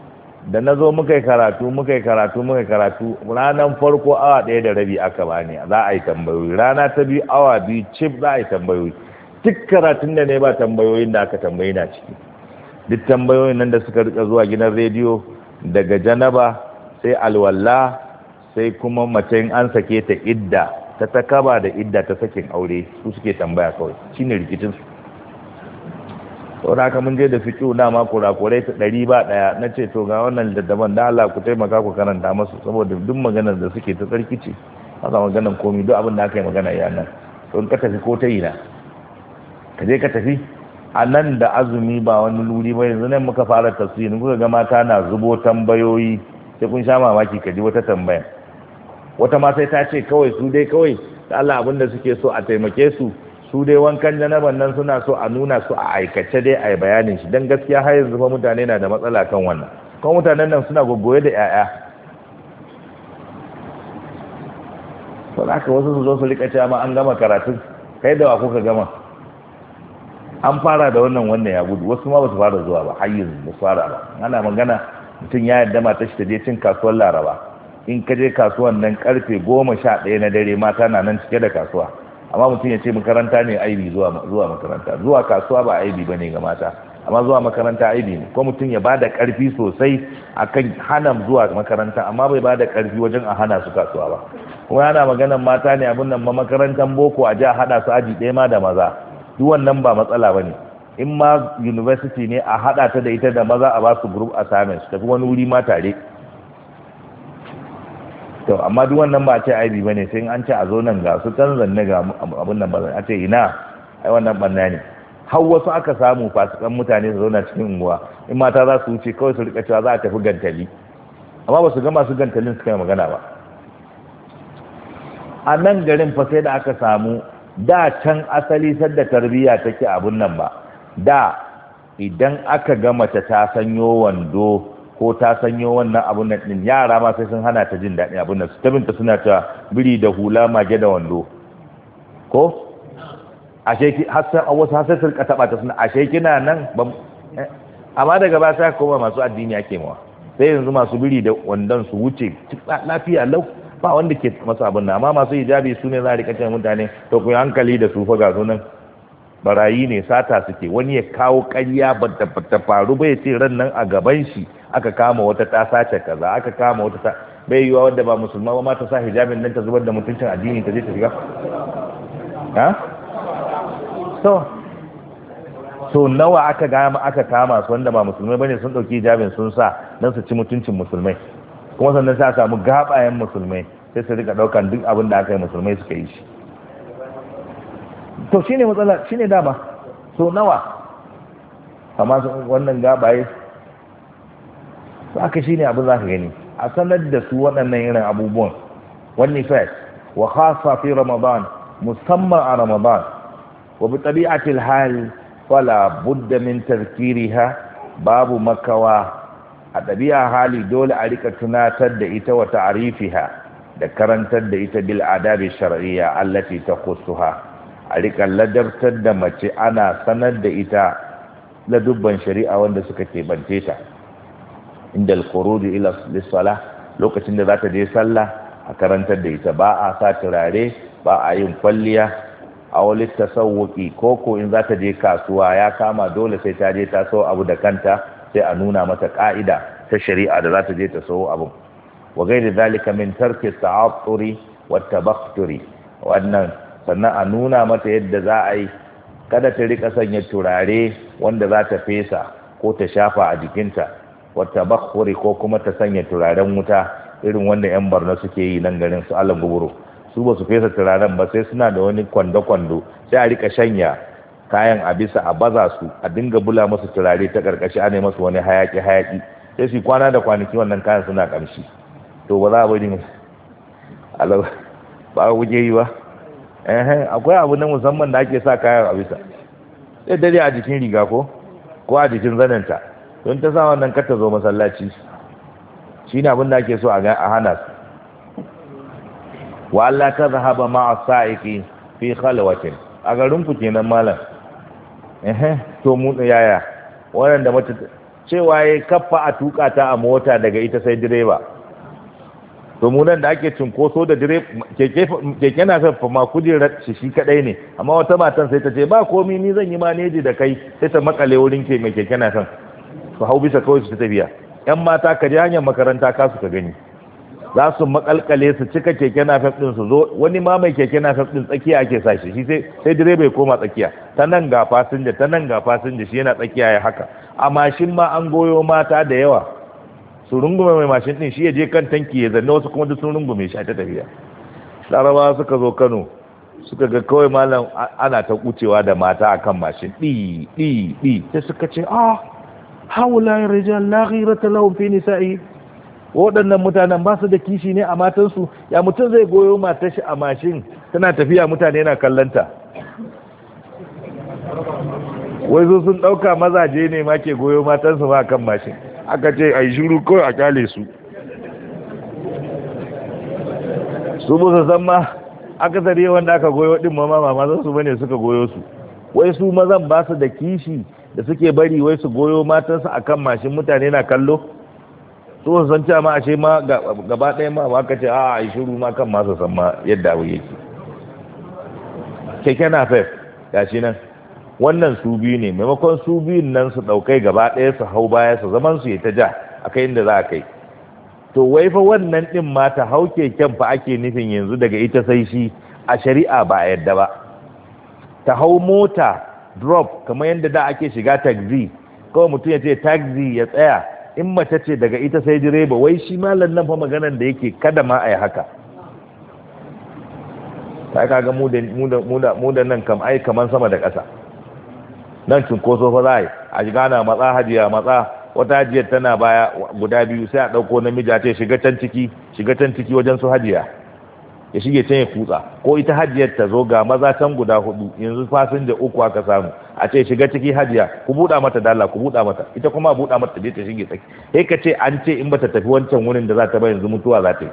A: da na zo muka yi karatu muka yi karatu muka yi karatu ranar farko awa ɗaya da rabi aka bani za a yi tambayoyi, rana ta biyu awa biyu cif za a yi tambayoyi. Duk karatun da ne ba tambayoyin da aka tambayi na ciki, duk tambayoyin nan da suka rika zuwa gidan rediyo, daga janaba sai alwala sai kuma mace in an sake ta idda ta takaba da idda ta sakin aure, su suke tambaya kawai, shine rikicin su. sau da haka mun je da fiƙo na ma kurakurai ta ɗari ba ɗaya na ce to ga wannan daddaban da Allah ku taimaka ku karanta masu, saboda duk maganar da suke ta tsarki ce haka maganar komi duk abin da aka yi magana ya nan to in ka tafi ko ta yi na ka je ka tafi a nan da azumi ba wani luri ba yanzu nan muka fara tafsirin kuka ga mata na zubo tambayoyi sai kun sha mamaki ka ji wata tambaya, wata ma sai ta ce kawai su dai kawai da Allah abin da suke so a taimake su su dai wankan janaban nan suna so a nuna su a aikace dai a yi bayanin shi, don gaskiya har yanzu fa mutane na da matsala kan wannan, kuma mutanen nan suna goggoye da 'ya'ya. sau da wasu su zo su rika cewa ma an gama karatun, kai da wa kuka gama, an fara da wannan wannan ya gudu, wasu ma ba su fara zuwa ba har yanzu ba su fara ba. Ana magana mutum ya yarda mata shi ta je cin kasuwar Laraba, in ka je kasuwan nan karfe goma sha ɗaya na dare mata na nan cike da kasuwa, amma mutum ya ce makaranta ne aibi zuwa zuwa makaranta, zuwa kasuwa ba aibi bane ga mata, amma zuwa makaranta aibi ne. Ko mutum ya bada karfi sosai akan hana zuwa makaranta, amma bai bada karfi wajen a hana su kasuwa ba. Kuma yana maganan mata ne abin nan ma makarantar boko a ji a hada su aji ɗaya ma da maza, duk wannan ba matsala bane. In ma university ne a hada ta da ita da maza a ba su group assignments, tafi wani wuri ma tare. To amma duk wannan ba a ce aibi bane, sai an ce a zo nan ga su tanzan ne ga abin nan ba a ce ina ai wannan banna ne. Har wasu aka samu fasikan mutane su zauna cikin unguwa, in mata za su wuce kawai su rika cewa za a tafi gantali, amma ba su ga masu gantalin suka yi magana ba. A nan garin fa sai da aka samu da can asali sadda tarbiyya take abun nan ba, da idan aka ga mace ta sanyo wando ko ta sanyo wannan abun nan din, yara ma sai sun hana ta jin daɗin abun nan, su tabinta suna ta biri da hula mage da wando ko ashe ki hasan wasu hasan sun ka taba ta suna ashe kina nan ban, amma daga ba sai koma masu addini ake mawa, sai yanzu masu biri da wandon su wuce lafiya lau ba wanda ke masa abun nan, amma masu hijabi su ne za a rika cewa mutane to ku hankali da su fa ga sunan barayi ne, sata suke. Wani ya kawo ƙarya ba ta faru ba ya ce ran nan a gaban shi aka kama wata ta sace kaza, aka kama wata ta bai yiwa wanda ba musulma ba ma ta sa hijabin nan ta zubar da mutuncin addini ta je ta shiga ha so so nawa aka gama aka kama su wanda ba musulmai bane sun dauki hijabin sun sa dan su ci mutuncin musulmai, kuma sannan sai a samu gabayen musulmai sai su rika daukan duk abin da aka yi musulmai suka yi shi. To shine matsala, shine dama so nawa amma wannan gabaye haka shine abin za ka gani a sanar da su waɗannan irin abubuwan. wani fes wa khasa fi ramadan, musamman a ramadan, wa bi tabi'atil hal wala budda min tazkiriha, babu makawa a ɗabi'a hali dole a rika tunatar da ita wa ta'rifiha da karantar da ita bil adabi shar'iyya allati takhussuha, a rika ladabtar da mace ana sanar da ita ladubban shari'a wanda suka keɓance ta. inda al-khuruj ila lis-salah, lokacin da za ta je sallah a karantar da ita ba a sa turare, ba a yin kwalliya, a wani tasawuki koko in za ta je kasuwa ya kama dole sai ta je ta so abu da kanta, sai a nuna mata ka'ida ta shari'a da za ta je ta so abu. wa gairi zalika min tarki ta'atturi wa tabakturi, wannan sannan a nuna mata yadda za a yi kada ta rika sanya turare wanda za ta fesa ko ta shafa a jikinta, wata bakhuri ko kuma ta sanya turaren wuta irin wanda yan barna suke yi nan garin su alan guburo, su ba su fesa turaren ba sai suna da wani kwando-kwando sai a rika shanya kayan a bisa a baza su a dinga bula masu turare ta karkashi ana masu wani hayaki-hayaki sai su kwana da kwanaki wannan kayan suna kamshi. To ba za a bari Allah ba a wuce yi ba eh akwai abu na musamman da ake sa kayan a bisa sai dare a jikin riga ko ko a jikin zanenta don ta sa wannan kar ta zo masallaci, shine abin da ake so a hana su. wa Allah ta zahaba ma'a sa'iqi fi khalwatin, a garin ku kenan malam eh to mu yaya wannan da mace cewa ya kaffa a tuka ta a mota daga ita sai direba. To mu nan da ake cinkoso da direba keke na fa ma kujerar shi shi kadai ne, amma wata matan sai ta ce ba komi ni zan yi maneji da kai, sai ta makale wurin ke mai keke na san su hau bisa kawai su tafiya. Yan mata ka je hanyar makaranta ka su ka gani za su makalkale su cika keke na fef din su zo, wani ma mai keke na fef din tsakiya ake sa shi shi sai sai direba ya koma tsakiya, ta nan ga fasinja ta nan ga fasinja shi yana tsakiya ya haka. A mashin ma an goyo mata da yawa su rungume mai mashin din shi ya je kan tanki ya zanne, wasu kuma duk sun rungume shi a ta tafiya. Larabawa suka zo Kano suka ga kawai malam ana ta kucewa da mata akan mashin ɗi ɗi ɗi sai suka ce ah haula rijal la ghirata lahum fi nisa'i, waɗannan mutanen ba su da kishi ne a matansu, ya mutum zai goyo matar shi a mashin tana tafiya mutane na kallanta. Wai zo sun ɗauka mazaje ne ma ke goyo matansu ba kan mashin, aka ce a yi shiru kawai a kyale su. Su musu san ma aka zare wanda aka goyo ɗin ma mamazan su bane suka goyo su. Wai su mazan ba su da kishi da suke bari wai su goyo matansu a kan mashin mutane na kallo. To san cewa ma ashe ma gaba ɗaya ma aka ce a yi shiru ma kan masu san ma yadda abu yake. Keke na fef gashi nan wannan su biyu ne, maimakon su biyun nan su ɗaukai gaba ɗaya su hau baya su zaman su ya ta ja a kai inda za a kai. To wai fa wannan ɗin ma ta hau keken fa ake nufin yanzu daga ita sai shi, a shari'a ba a yadda ba. Ta hau mota drop kamar yadda da ake shiga taxi, kawai mutum ya ce taxi ya tsaya, in mace ce daga ita sai direba. Wai shi malam nan fa maganan da yake kada ma a yi haka. Ta kaga mu da nan kam ai kaman sama da ƙasa. Nan cinkoso fa za a yi a shiga na matsa hajiya matsa, wata hajiyar tana baya guda biyu sai a ɗauko namiji a ce shiga can ciki shiga can ciki wajen su hajiya ya shige can ya kutsa, ko ita hajiyar ta zo ga maza can guda hudu yanzu fasinja uku aka samu a ce shiga ciki hajiya ku buɗa mata dala ku buɗa mata, ita kuma a buɗa mata je ta shige tsaki. Sai ka ce an ce in bata tafi wancan wurin da za ta ba yanzu mutuwa za ta yi.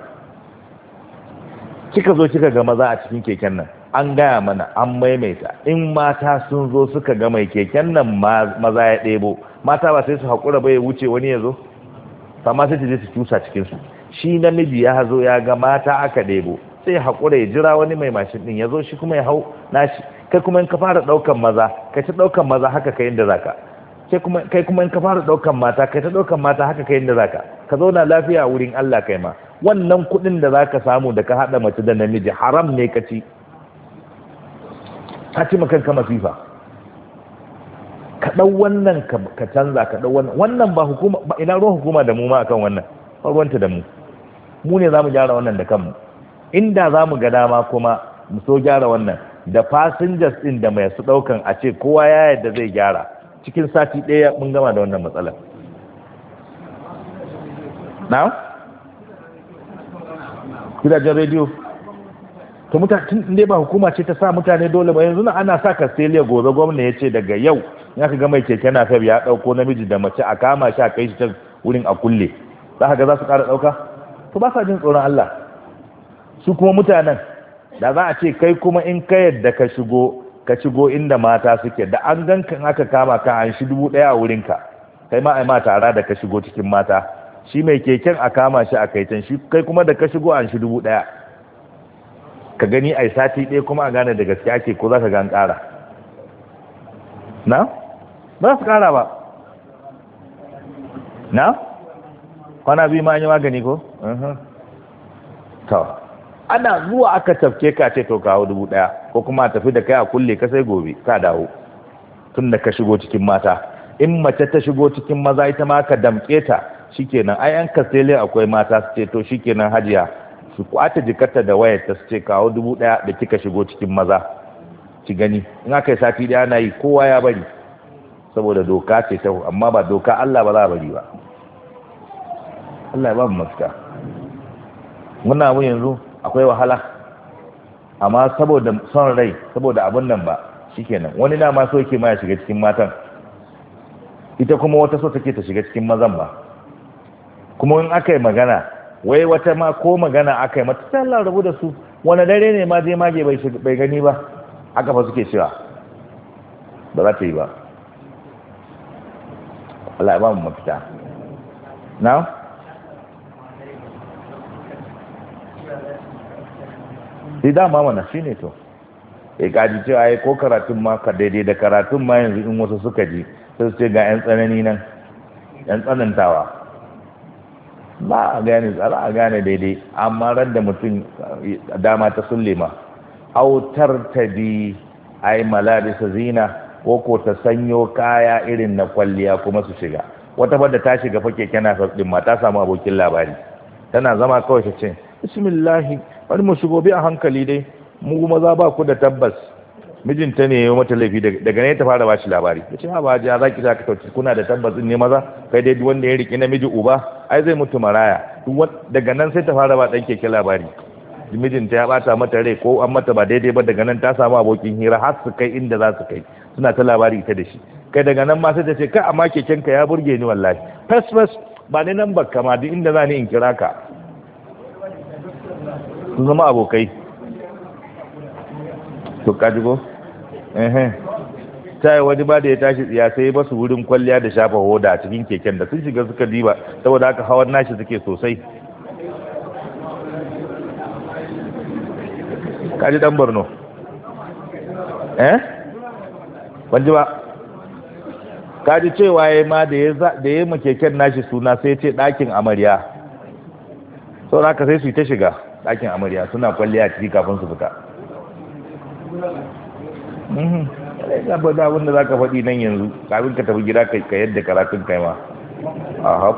A: Kika zo kika ga maza a cikin keken nan, an gaya mana an maimaita in mata sun zo suka ga mai keken nan maza ya ɗebo, mata ba sai su haƙura ba ya wuce wani ya zo, amma sai ta je su cusa cikinsu. Shi namiji ya zo ya ga mata aka ɗebo sai ya haƙura ya jira wani mai mashin ɗin ya zo shi kuma ya hau nashi. Kai kuma in ka fara ɗaukan maza kai ta ɗaukan maza haka kai inda zaka, kai kuma in ka fara ɗaukan mata kai ta ɗaukan mata haka kai inda zaka, ka zauna lafiya wurin Allah kai ma. Wannan kuɗin da zaka samu da ka haɗa mace da namiji haram ne ka ci, ka ci makanka masifa. Ka ɗau wannan ka canza, ka ɗau wannan wannan ba hukuma ba, ina ruwan hukuma da mu ma akan wannan, ba ruwanta da mu. Mu ne za mu gyara wannan da kanmu. Inda za mu ga dama kuma mu so gyara wannan da passengers ɗin da mai su ɗaukan a ce kowa ya yadda zai gyara, cikin sati ɗaya mun gama da wannan matsalar. Na? Gidajen rediyo to mutane dai ba hukuma ce ta sa mutane dole ba. Yanzu na ana sa Castelia gobe gwamna ya ce daga yau ya ka ga mai keke na fef ya dauko namiji da mace a kama shi a kai shi can wurin a kulle, za ka ga za su ƙara ɗauka? To ba sa jin tsoron Allah. Su kuma mutanen da za a ce kai kuma in ka yadda ka shigo ka shigo inda mata suke, da an ganka in aka kama ka an shi dubu ɗaya a wurinka, kai ma ai ma tara da ka shigo cikin mata, shi mai keken a kama shi a kai can, shi kai kuma da ka shigo an shi dubu ɗaya. Ka gani ai sati ɗaya kuma a gane da gaske ake ko za ka gan ƙara. Na? Ba su ƙara ba. Na? Kwana biyu ma an yi magani ko? To, ana zuwa aka tafke ka ce to kawo dubu ɗaya, ko kuma a tafi da kai a kulle ka sai gobe ka dawo tun da ka shigo cikin mata. In mace ta shigo cikin maza ita ma ka damƙe ta, shikenan ai an kasele akwai mata su ce to shikenan hajiya su kwata jikarta da wayar ta su ce kawo dubu ɗaya da kika shigo cikin maza ki gani. In aka yi sati ɗaya na yi kowa ya bari, saboda doka ce ta, amma ba doka Allah ba za a bari ba. Allah ya ba mu mafita. Muna mu yanzu akwai wahala, amma saboda son rai, saboda abin nan ba shikenan. Wani dama so yake ma ya shiga cikin matan, ita kuma wata so take ta shiga cikin mazan ba. Kuma in aka yi magana, wai wata ma ko magana aka yi mata ta Allah rabu da su, wani dare ne ma je mage bai gani ba, haka fa suke cewa ba za ta yi ba. Allah ya ba mu mafita na sai dama mana shine to eh kaji cewa ai ko karatun ma ka daidai da karatun ma yanzu in wasu suka ji sai su ce ga yan tsanani nan yan tsanantawa ba a gane tsara a gane daidai amma ran da mutum dama ta sulle ma autar ta bi ai malabisa zina ko ko ta sanyo kaya irin na kwalliya kuma su shiga wata bada ta shiga fake kana din ma ta samu abokin labari tana zama kawai ta ce bismillahi bari mu shigo bi a hankali dai mu maza ba ku da tabbas mijinta ne ya mata laifi daga ne ta fara ba shi labari ta ce ha ba ja zaki za ka tauci kuna da tabbas ne maza kai dai wanda ya riki namiji uba ai zai mutu maraya daga nan sai ta fara ba dan keke labari mijinta ya bata mata rai ko an mata ba daidai ba daga nan ta samu abokin hira har su kai inda za su kai suna ta labari ita da shi kai daga nan ma sai ta ce kai amma kekenka ya burge ni wallahi fes fes ba ni nan bakka ma duk inda za ni in kira ka sun zama abokai to kaji ko eh ta yi wani ba da ya tashi tsiya sai ba su wurin kwalliya da shafa hoda a cikin keken da sun shiga suka diba saboda haka hawan nashi suke sosai kaji dan Borno eh banji ba kaji cewa yayi ma da ya da yayi makeken nashi suna sai ce dakin amarya saboda haka sai su yi ta shiga dakin amarya suna kwalliya ciki kafin su fita mhm sai ba da wanda zaka faɗi nan yanzu kafin ka tafi gida kai ka yadda karatun kai ma aha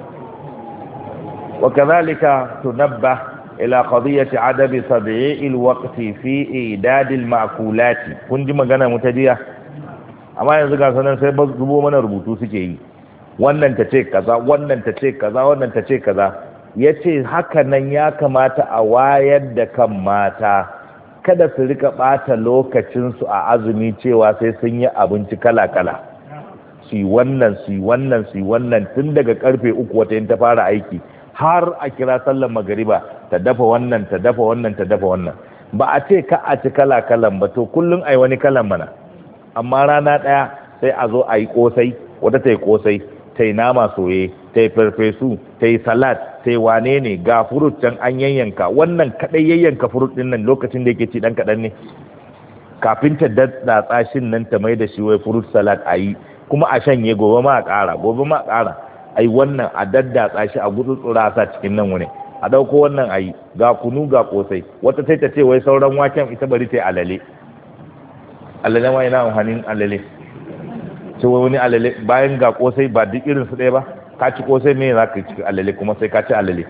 A: wa kadhalika tunabbah ila qadiyati adabi tadyi'il waqti fi i'dad al-ma'kulat kun ji magana mutajiya amma yanzu ga sanan sai ba zubo mana rubutu suke yi wannan ta ce kaza wannan ta ce kaza wannan ta ce kaza yace haka nan ya kamata a wayar da kan mata kada su rika bata lokacin su a azumi cewa sai sun yi abinci kala kala su yi wannan su yi wannan su yi wannan tun daga karfe uku wata yin ta fara aiki har a kira sallar magariba ta dafa wannan ta dafa wannan ta dafa wannan ba a ce ka a ci kala kalan ba to kullum ai wani kalan mana amma rana daya sai a zo a yi kosai wata ta yi kosai ta yi nama soye ta yi farfesu ta yi salat ta yi wane ne ga furut can an yayyanka wannan kadai yayyanka furut din nan lokacin da yake ci dan kadan ne kafin ta datsa shin nan ta mai da shi wai furut salat a yi kuma a shanye gobe ma a ƙara gobe ma a ƙara ai wannan a daddatsa shi a gudu tsura sa cikin nan wani a dauko wannan ayi ga kunu ga kosai wata sai ta ce wai sauran waken ita bari ta yi alale alale ma yana amfanin alale ce wai wani alale bayan ga kosai ba duk irin su ɗaya ba ka ci kosai me za ka ci alale kuma sai ka ci alale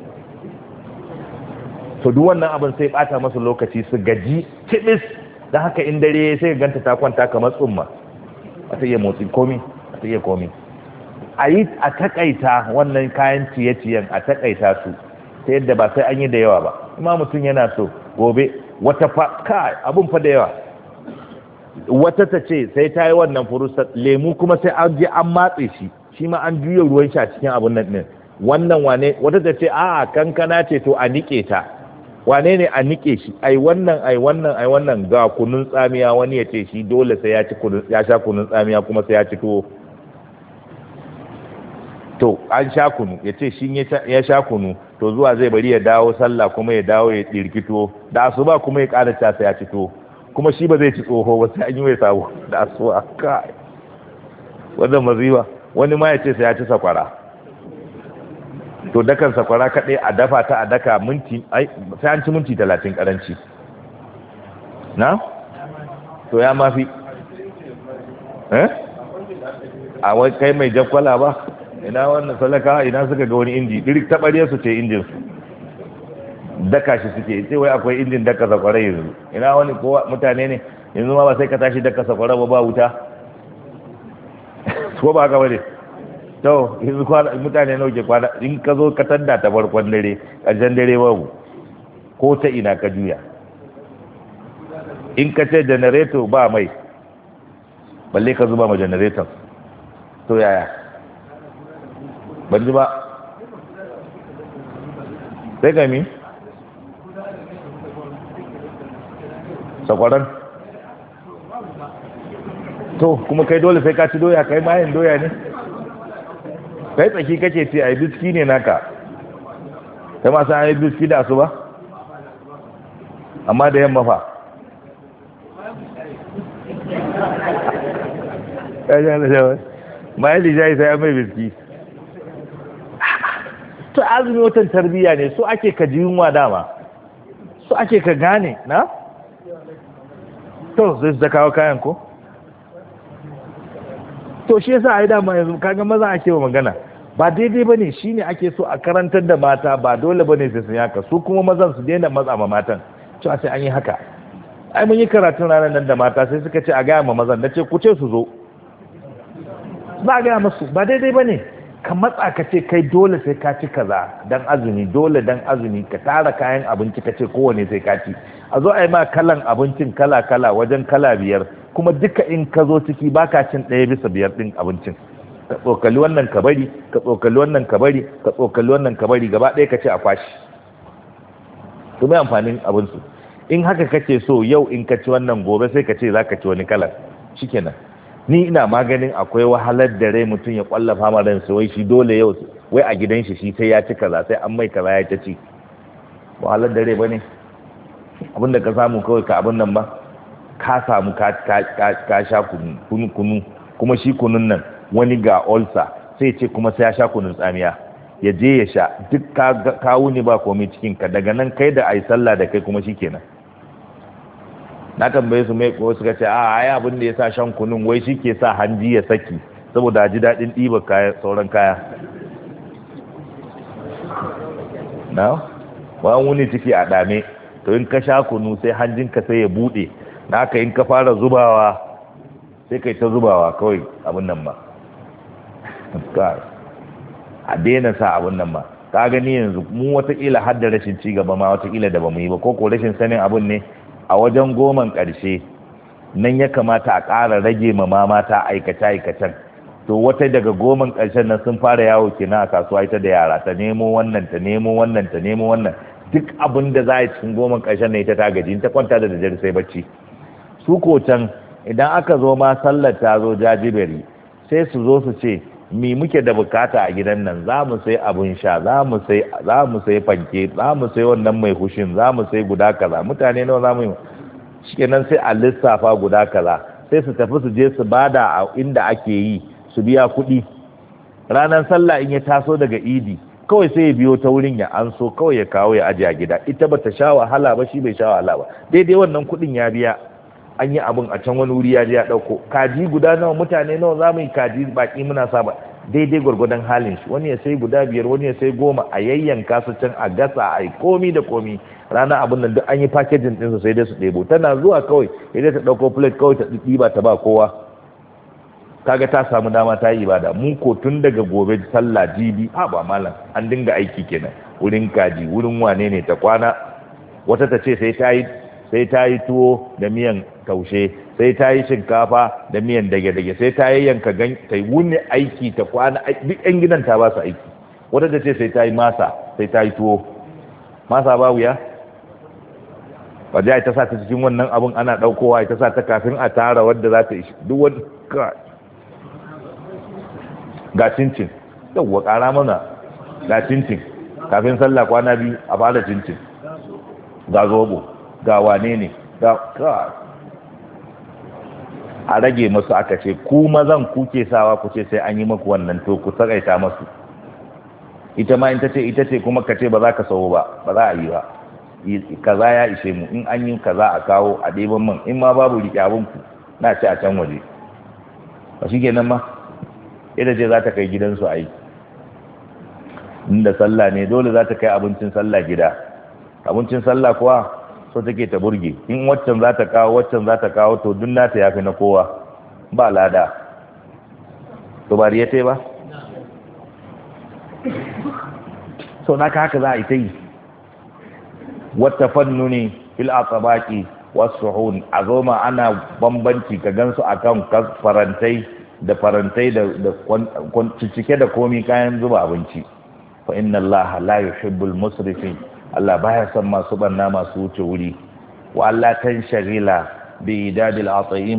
A: to duk wannan abin sai bata masa lokaci su gaji tibis dan haka in dare sai ganta ta kwanta kamar tsumma ba ta iya motsi komi ba ta iya komi a yi a takaita wannan kayan ciye-ciyen a takaita su ta yadda ba sai an yi da yawa ba kuma mutum yana so gobe wata fa kai abun fa da yawa wata ta ce sai ta yi wannan furusa lemu kuma sai an je an matse shi shi ma an juya ruwan shi a cikin abun nan din wannan wane wata ta ce a'a kankana ce to a nike ta wane ne a nike shi ai wannan ai wannan ai wannan ga kunun tsamiya wani ya ce shi dole sai ya ci kunun ya sha kunun tsamiya kuma sai ya ci tuwo to an sha kunu ya ce shi ya sha kunu to zuwa zai bari ya dawo sallah kuma ya dawo ya ɗirkito da asuba kuma ya ƙara casa ya ci to kuma shi ba zai ci tsoho ba sai an yi mai sabo da asuba kai wannan maziwa wani ma ya ce sai ya ci sakwara to dakan sakwara kaɗai a dafa ta a daka minti sai an ci minti talatin ƙaranci na to ya mafi eh a wai kai mai jakwala ba ina wannan salaka ina suka ga wani inji dirik taɓarya su ce injin su daka shi suke ce wai akwai injin daka sakwara yanzu ina wani kowa mutane ne yanzu ma ba sai ka tashi daka sakwara ba ba wuta ko ba haka bane to yanzu mutane nawa ke kwana in ka zo ka tanda ta farkon dare ƙarshen dare babu ko ta ina ka juya in ka ce janareto ba mai balle ka zuba ma janareton to yaya ban ji ba sai gami sakwaran to kuma kai dole sai ka ci doya kai mayin doya ne kai tsaki kake ce ai biski ne naka kai ma san ai biski da su ba amma da yamma fa kaja da jawa mai lijai sai mai biski to azumi watan tarbiyya ne so ake ka ji yunwa dama so ake ka gane na to zai kawo kayan ko to shi yasa ai dama yanzu kaga maza ake wa magana ba daidai bane shine ake so a karantar da mata ba dole bane sai sun yaka su kuma mazan su daina matsa ma matan to sai an yi haka ai mun yi karatun ranar nan da mata sai suka ce a ga ma mazan nace ku ce su zo ba ga musu ba daidai bane ka matsa ka ce kai dole sai ka ci kaza dan azumi dole dan azumi ka tara kayan abinci ka ce kowane sai ka ci a zo ai ma kalan abincin kala kala wajen kala biyar kuma duka in ka zo ciki baka cin ɗaya bisa biyar ɗin abincin ka tsokali wannan ka bari ka tsokali wannan ka bari ka tsokali wannan ka bari gaba ɗaya ka ce a kwashi to mai amfanin abinsu in haka kake so yau in ka ci wannan gobe sai ka ce za ka ci wani kalar shikenan ni ina maganin akwai wahalar da rai mutum ya kwallafa ma ransa wai shi dole yau wai a gidan shi shi sai ya ci kaza sai an mai kaza ya ta ci wahalar da rai bane abinda ka samu kawai ka abin nan ba ka samu ka sha kunu kunu kuma shi kunun nan wani ga olsa sai ce kuma sai ya sha kunun tsamiya ya je ya sha duk ka wuni ba komai cikin ka daga nan kai da ai sallah da kai kuma shikenan na tambaye su mai ko suka ce a ai abin da yasa shan kunun wai shi ke sa hanji ya saki saboda ji dadin diba kaya sauran kaya na wa wuni ciki a dame to in ka sha kunu sai hanjinka sai ya bude na haka in ka fara zubawa sai kai ta zubawa kawai abin nan ba a daina sa abin nan ba ka gani yanzu mu watakila har da rashin cigaba ma watakila da ba mu yi ba ko ko rashin sanin abin ne a wajen goman ƙarshe nan ya kamata a ƙara rage ma mata aikace-aikacen to wata daga goman ƙarshen nan sun fara yawo kenan a kasuwa ita da yara ta nemo wannan ta nemo wannan ta nemo wannan duk abin da za a yi cikin goman ƙarshen na ita ta gaji ta kwanta da daddare sai bacci su ko can idan aka zo ma sallar ta zo jajiberi sai su zo su ce mi muke da bukata a gidan nan za mu sai abun sha za mu sai za mu sai fanke za mu sai wannan mai hushin za mu sai guda kaza mutane nawa za mu yi shikenan sai a lissafa guda kaza sai su tafi su je su bada a inda ake yi su biya kuɗi ranar sallah in ya taso daga idi kawai sai ya biyo ta wurin ya anso kawai ya kawo ya aje a gida ita bata sha wahala ba shi bai sha wahala ba daidai wannan kuɗin ya biya an yi abin a can wani wuri ya je ya ɗauko kaji guda nawa mutane nawa za mu yi kaji baki muna saba daidai gwargwadon halin shi wani ya sai guda biyar wani ya sai goma a yayyanka su can a gasa a yi komi da komi rana abin nan duk an yi packaging ɗinsu sai dai su ɗebo tana zuwa kawai idan ta ɗauko plate kawai ta ɗiba ta ba kowa kaga ta samu dama ta yi ibada mu ko tun daga gobe sallah jibi a ba malam an dinga aiki kenan wurin kaji wurin wane ne ta kwana wata ta ce sai ta yi sai ta yi tuwo da miyan taushe sai ta yi shinkafa da miyan dage-dage sai ta yi yanka gan ta yi wuni aiki ta kwana duk yan gidan ta ba su aiki wata ta ce sai ta yi masa sai ta yi tuwo masa ba wuya waje ta sa ta cikin wannan abun ana daukowa ita sa ta kafin a tara wadda za ta ishi duk wani ga cincin yawwa kara mana ga cincin kafin sallah kwana biyu a fara cincin ga zobo ga wane ne ga a rage masu aka ce ku mazan kuke sawa ku ce sai an yi maku wannan to ku sakaita masu ita ma in ta ce ita ce kuma ka ce ba za ka sau ba ba za a yi ba kaza ya ishe mu in an yi kaza a kawo a ɗeban man in ma babu riƙe abinku na ce a can waje ba shi kenan ma ita ce za ta kai gidansu a yi inda sallah ne dole za ta kai abincin sallah gida abincin sallah kuwa so take ta burge in waccan za ta kawo waccan za ta kawo to duk nata yafi na kowa ba lada to ba riya ba so naka haka za a yi ta yi wata fannuni fil aqabaqi was-suhun azoma ana bambanci ka gansu akan farantai da farantai da cike da komi kayan zuba abinci fa inna allaha la yuhibbul musrifin Allah baya son masu banna masu wuce wuri wa Allah tan shagila bi idadil at'ima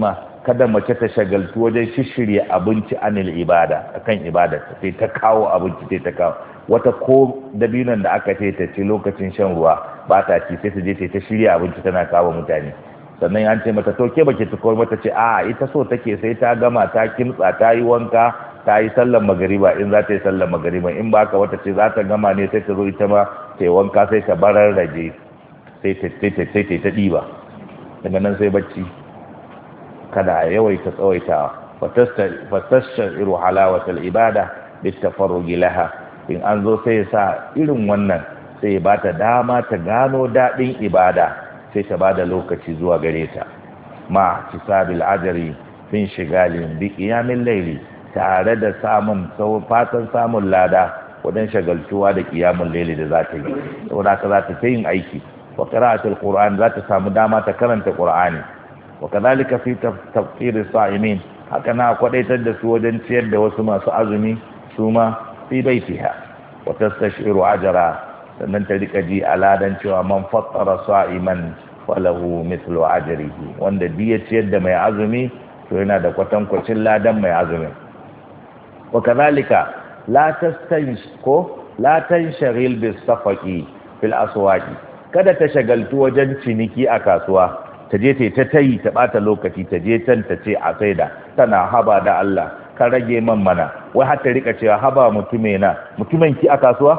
A: kada mace ta shagaltu wajen shishirya abinci anil ibada akan ibada sai ta kawo abinci sai ta kawo wata ko dabinon da aka ce ta ci lokacin shan ruwa ba ta ci sai ta je ta shirya abinci tana kawo mutane sannan an ce mata to ke baki ta kawo mata ce a ita so take sai ta gama ta kimtsa ta yi wanka ta yi sallar magariba in za ta yi sallar magariba in ba ka wata ce za ta gama ne sai ta zo ita ma ta yi wanka sai ta barar rage sai ta sai ta ɗiba daga nan sai bacci kada a yawaita tsawaitawa fatashtar iru halawatal ibada bitafarrugi laha in an zo sai sa irin wannan sai ba ta dama ta gano daɗin ibada sai ta ba da lokaci zuwa gare ta ma tisabil ajri fin shigalin bi qiyamil layli tare da samun fatan samun lada wajen shagaltuwa da qiyamul layli da za ta yi saboda haka za ta yin aiki wa qira'atul qur'an za ta samu dama ta karanta qur'ani wa kadhalika fi tafsir as-sa'imin haka na kwadaitar da su wajen ciyar da wasu masu azumi su ma fi baitiha wa tastashiru ajra sannan ta rika ji aladan cewa man fattara sa'iman falahu mithlu ajrihi wanda bi ya ciyar da mai azumi to yana da kwatankwacin ladan mai azumi wa kadhalika la tastansh ko la tanshghil bis safaqi fil aswaqi kada ta shagaltu wajen ciniki a kasuwa ta je ta tayi ta bata lokaci ta je can ta ce a saida tana haba da Allah ka rage man mana wai har ta rika cewa haba mutume na mutumin ki a kasuwa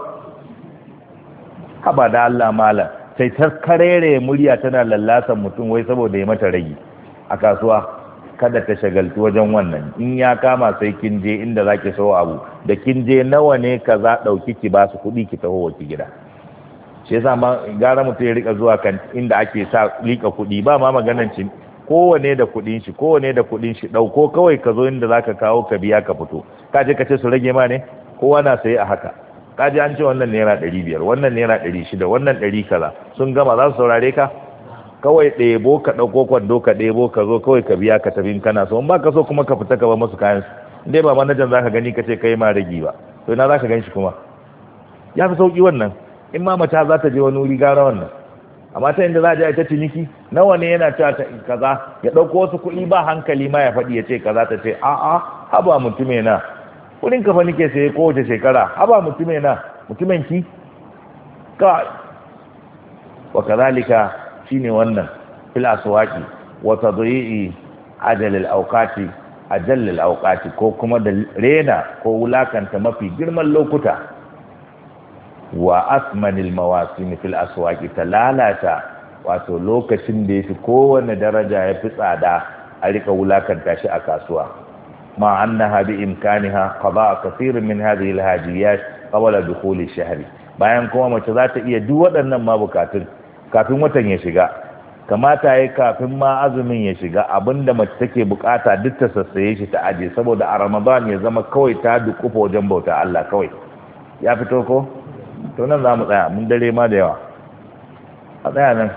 A: haba da Allah mala sai ta karere murya tana lallasan mutum wai saboda ya mata rage a kasuwa kada ta shagaltu wajen wannan in ya kama sai kin je inda zaki sayo abu da kin je nawa ne kaza dauki ki ba su kuɗi ki taho ki gida shi yasa ma gara mutum ya rika zuwa kan inda ake sa lika kuɗi ba ma maganan cin kowane da kuɗin shi kowane da kuɗin shi ɗauko kawai ka zo inda zaka kawo ka biya ka fito ka je ka ce su rage ma ne kowa na saye a haka ka je an ce wannan naira ɗari biyar wannan naira ɗari shida wannan ɗari kaza sun gama za su saurare ka kawai ɗebo ka ɗauko kwando ka ɗebo ka zo kawai ka biya ka tafi kana so in ba ka so kuma ka fita ka bar musu kayan su dai ba manajan zaka gani ka ce kai ma ragi ba to ina zaka gan shi kuma ya fi sauki wannan in ma mace za ta je wani wuri gara wannan amma ta inda za a je ta ciniki nawa ne yana cewa kaza ya ɗauko wasu kuɗi ba hankali ma ya faɗi ya ce kaza ta ce a'a haba mutume na kuɗin ka fa nake saye kowace shekara haba mutume na mutumen ki ka wa kazalika shine wannan fil aswaqi wa tadyi'i ajal al awqati ajal al awqati ko kuma da rena ko wulakanta mafi girman lokuta wa asmanil mawasim fil aswaqi talalata wato lokacin da yafi kowanne daraja yafi tsada a rika wulakanta shi a kasuwa ma annaha bi imkaniha qada kathir min hadhihi al hajiyat qabla dukhul ash-shahr bayan kuma mace za ta iya duk waɗannan ma bukatun kafin watan ya shiga kamata ya kafin ma azumin ya shiga abinda mace take bukata duk ta sassaye shi ta aje saboda a ramadan ya zama kawai ta dukufa wajen bauta Allah kawai ya fito ko to nan za mu tsaya mun dare ma da yawa a tsaya nan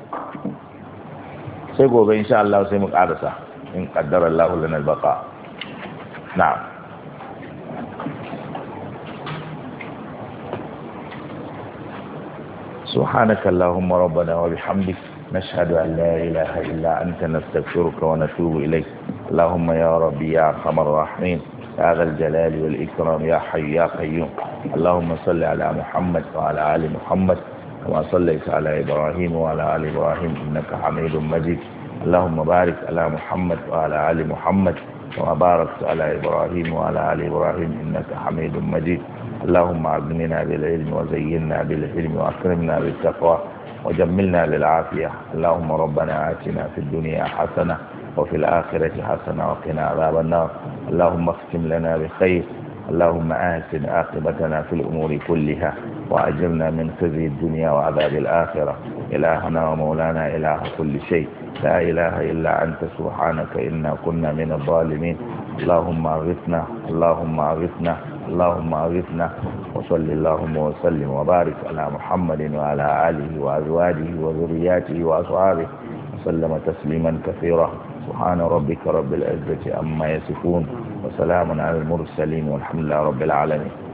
A: sai gobe insha Allah sai mu karasa in qaddara Allah lana al-baqa na'am سبحانك اللهم ربنا وبحمدك نشهد أن لا إله إلا أنت نستغفرك ونتوب إليك اللهم يا ربي يا أرحم الراحمين يا ذا الجلال والإكرام يا حي يا قيوم اللهم صل على محمد وعلى آل محمد كما صليت على إبراهيم وعلى آل إبراهيم إنك حميد مجيد اللهم بارك على محمد وعلى آل محمد كما باركت على إبراهيم وعلى آل إبراهيم إنك حميد مجيد اللهم أغننا بالعلم وزينا بالحلم وأكرمنا بالتقوى وجملنا بالعافية اللهم ربنا آتنا في الدنيا حسنة وفي الآخرة حسنة وقنا عذاب النار اللهم اختم لنا بخير اللهم آتنا عاقبتنا في الأمور كلها وأجرنا من خزي الدنيا وعذاب الآخرة إلهنا ومولانا إله كل شيء لا إله إلا أنت سبحانك إنا كنا من الظالمين اللهم أغثنا اللهم أغثنا اللهم أغثنا وصل اللهم وسلم وبارك على محمد وعلى آله وأزواجه وذرياته وأصحابه وسلم تسليما كثيرا سبحان ربك رب العزة عما يصفون وسلام على المرسلين والحمد لله رب العالمين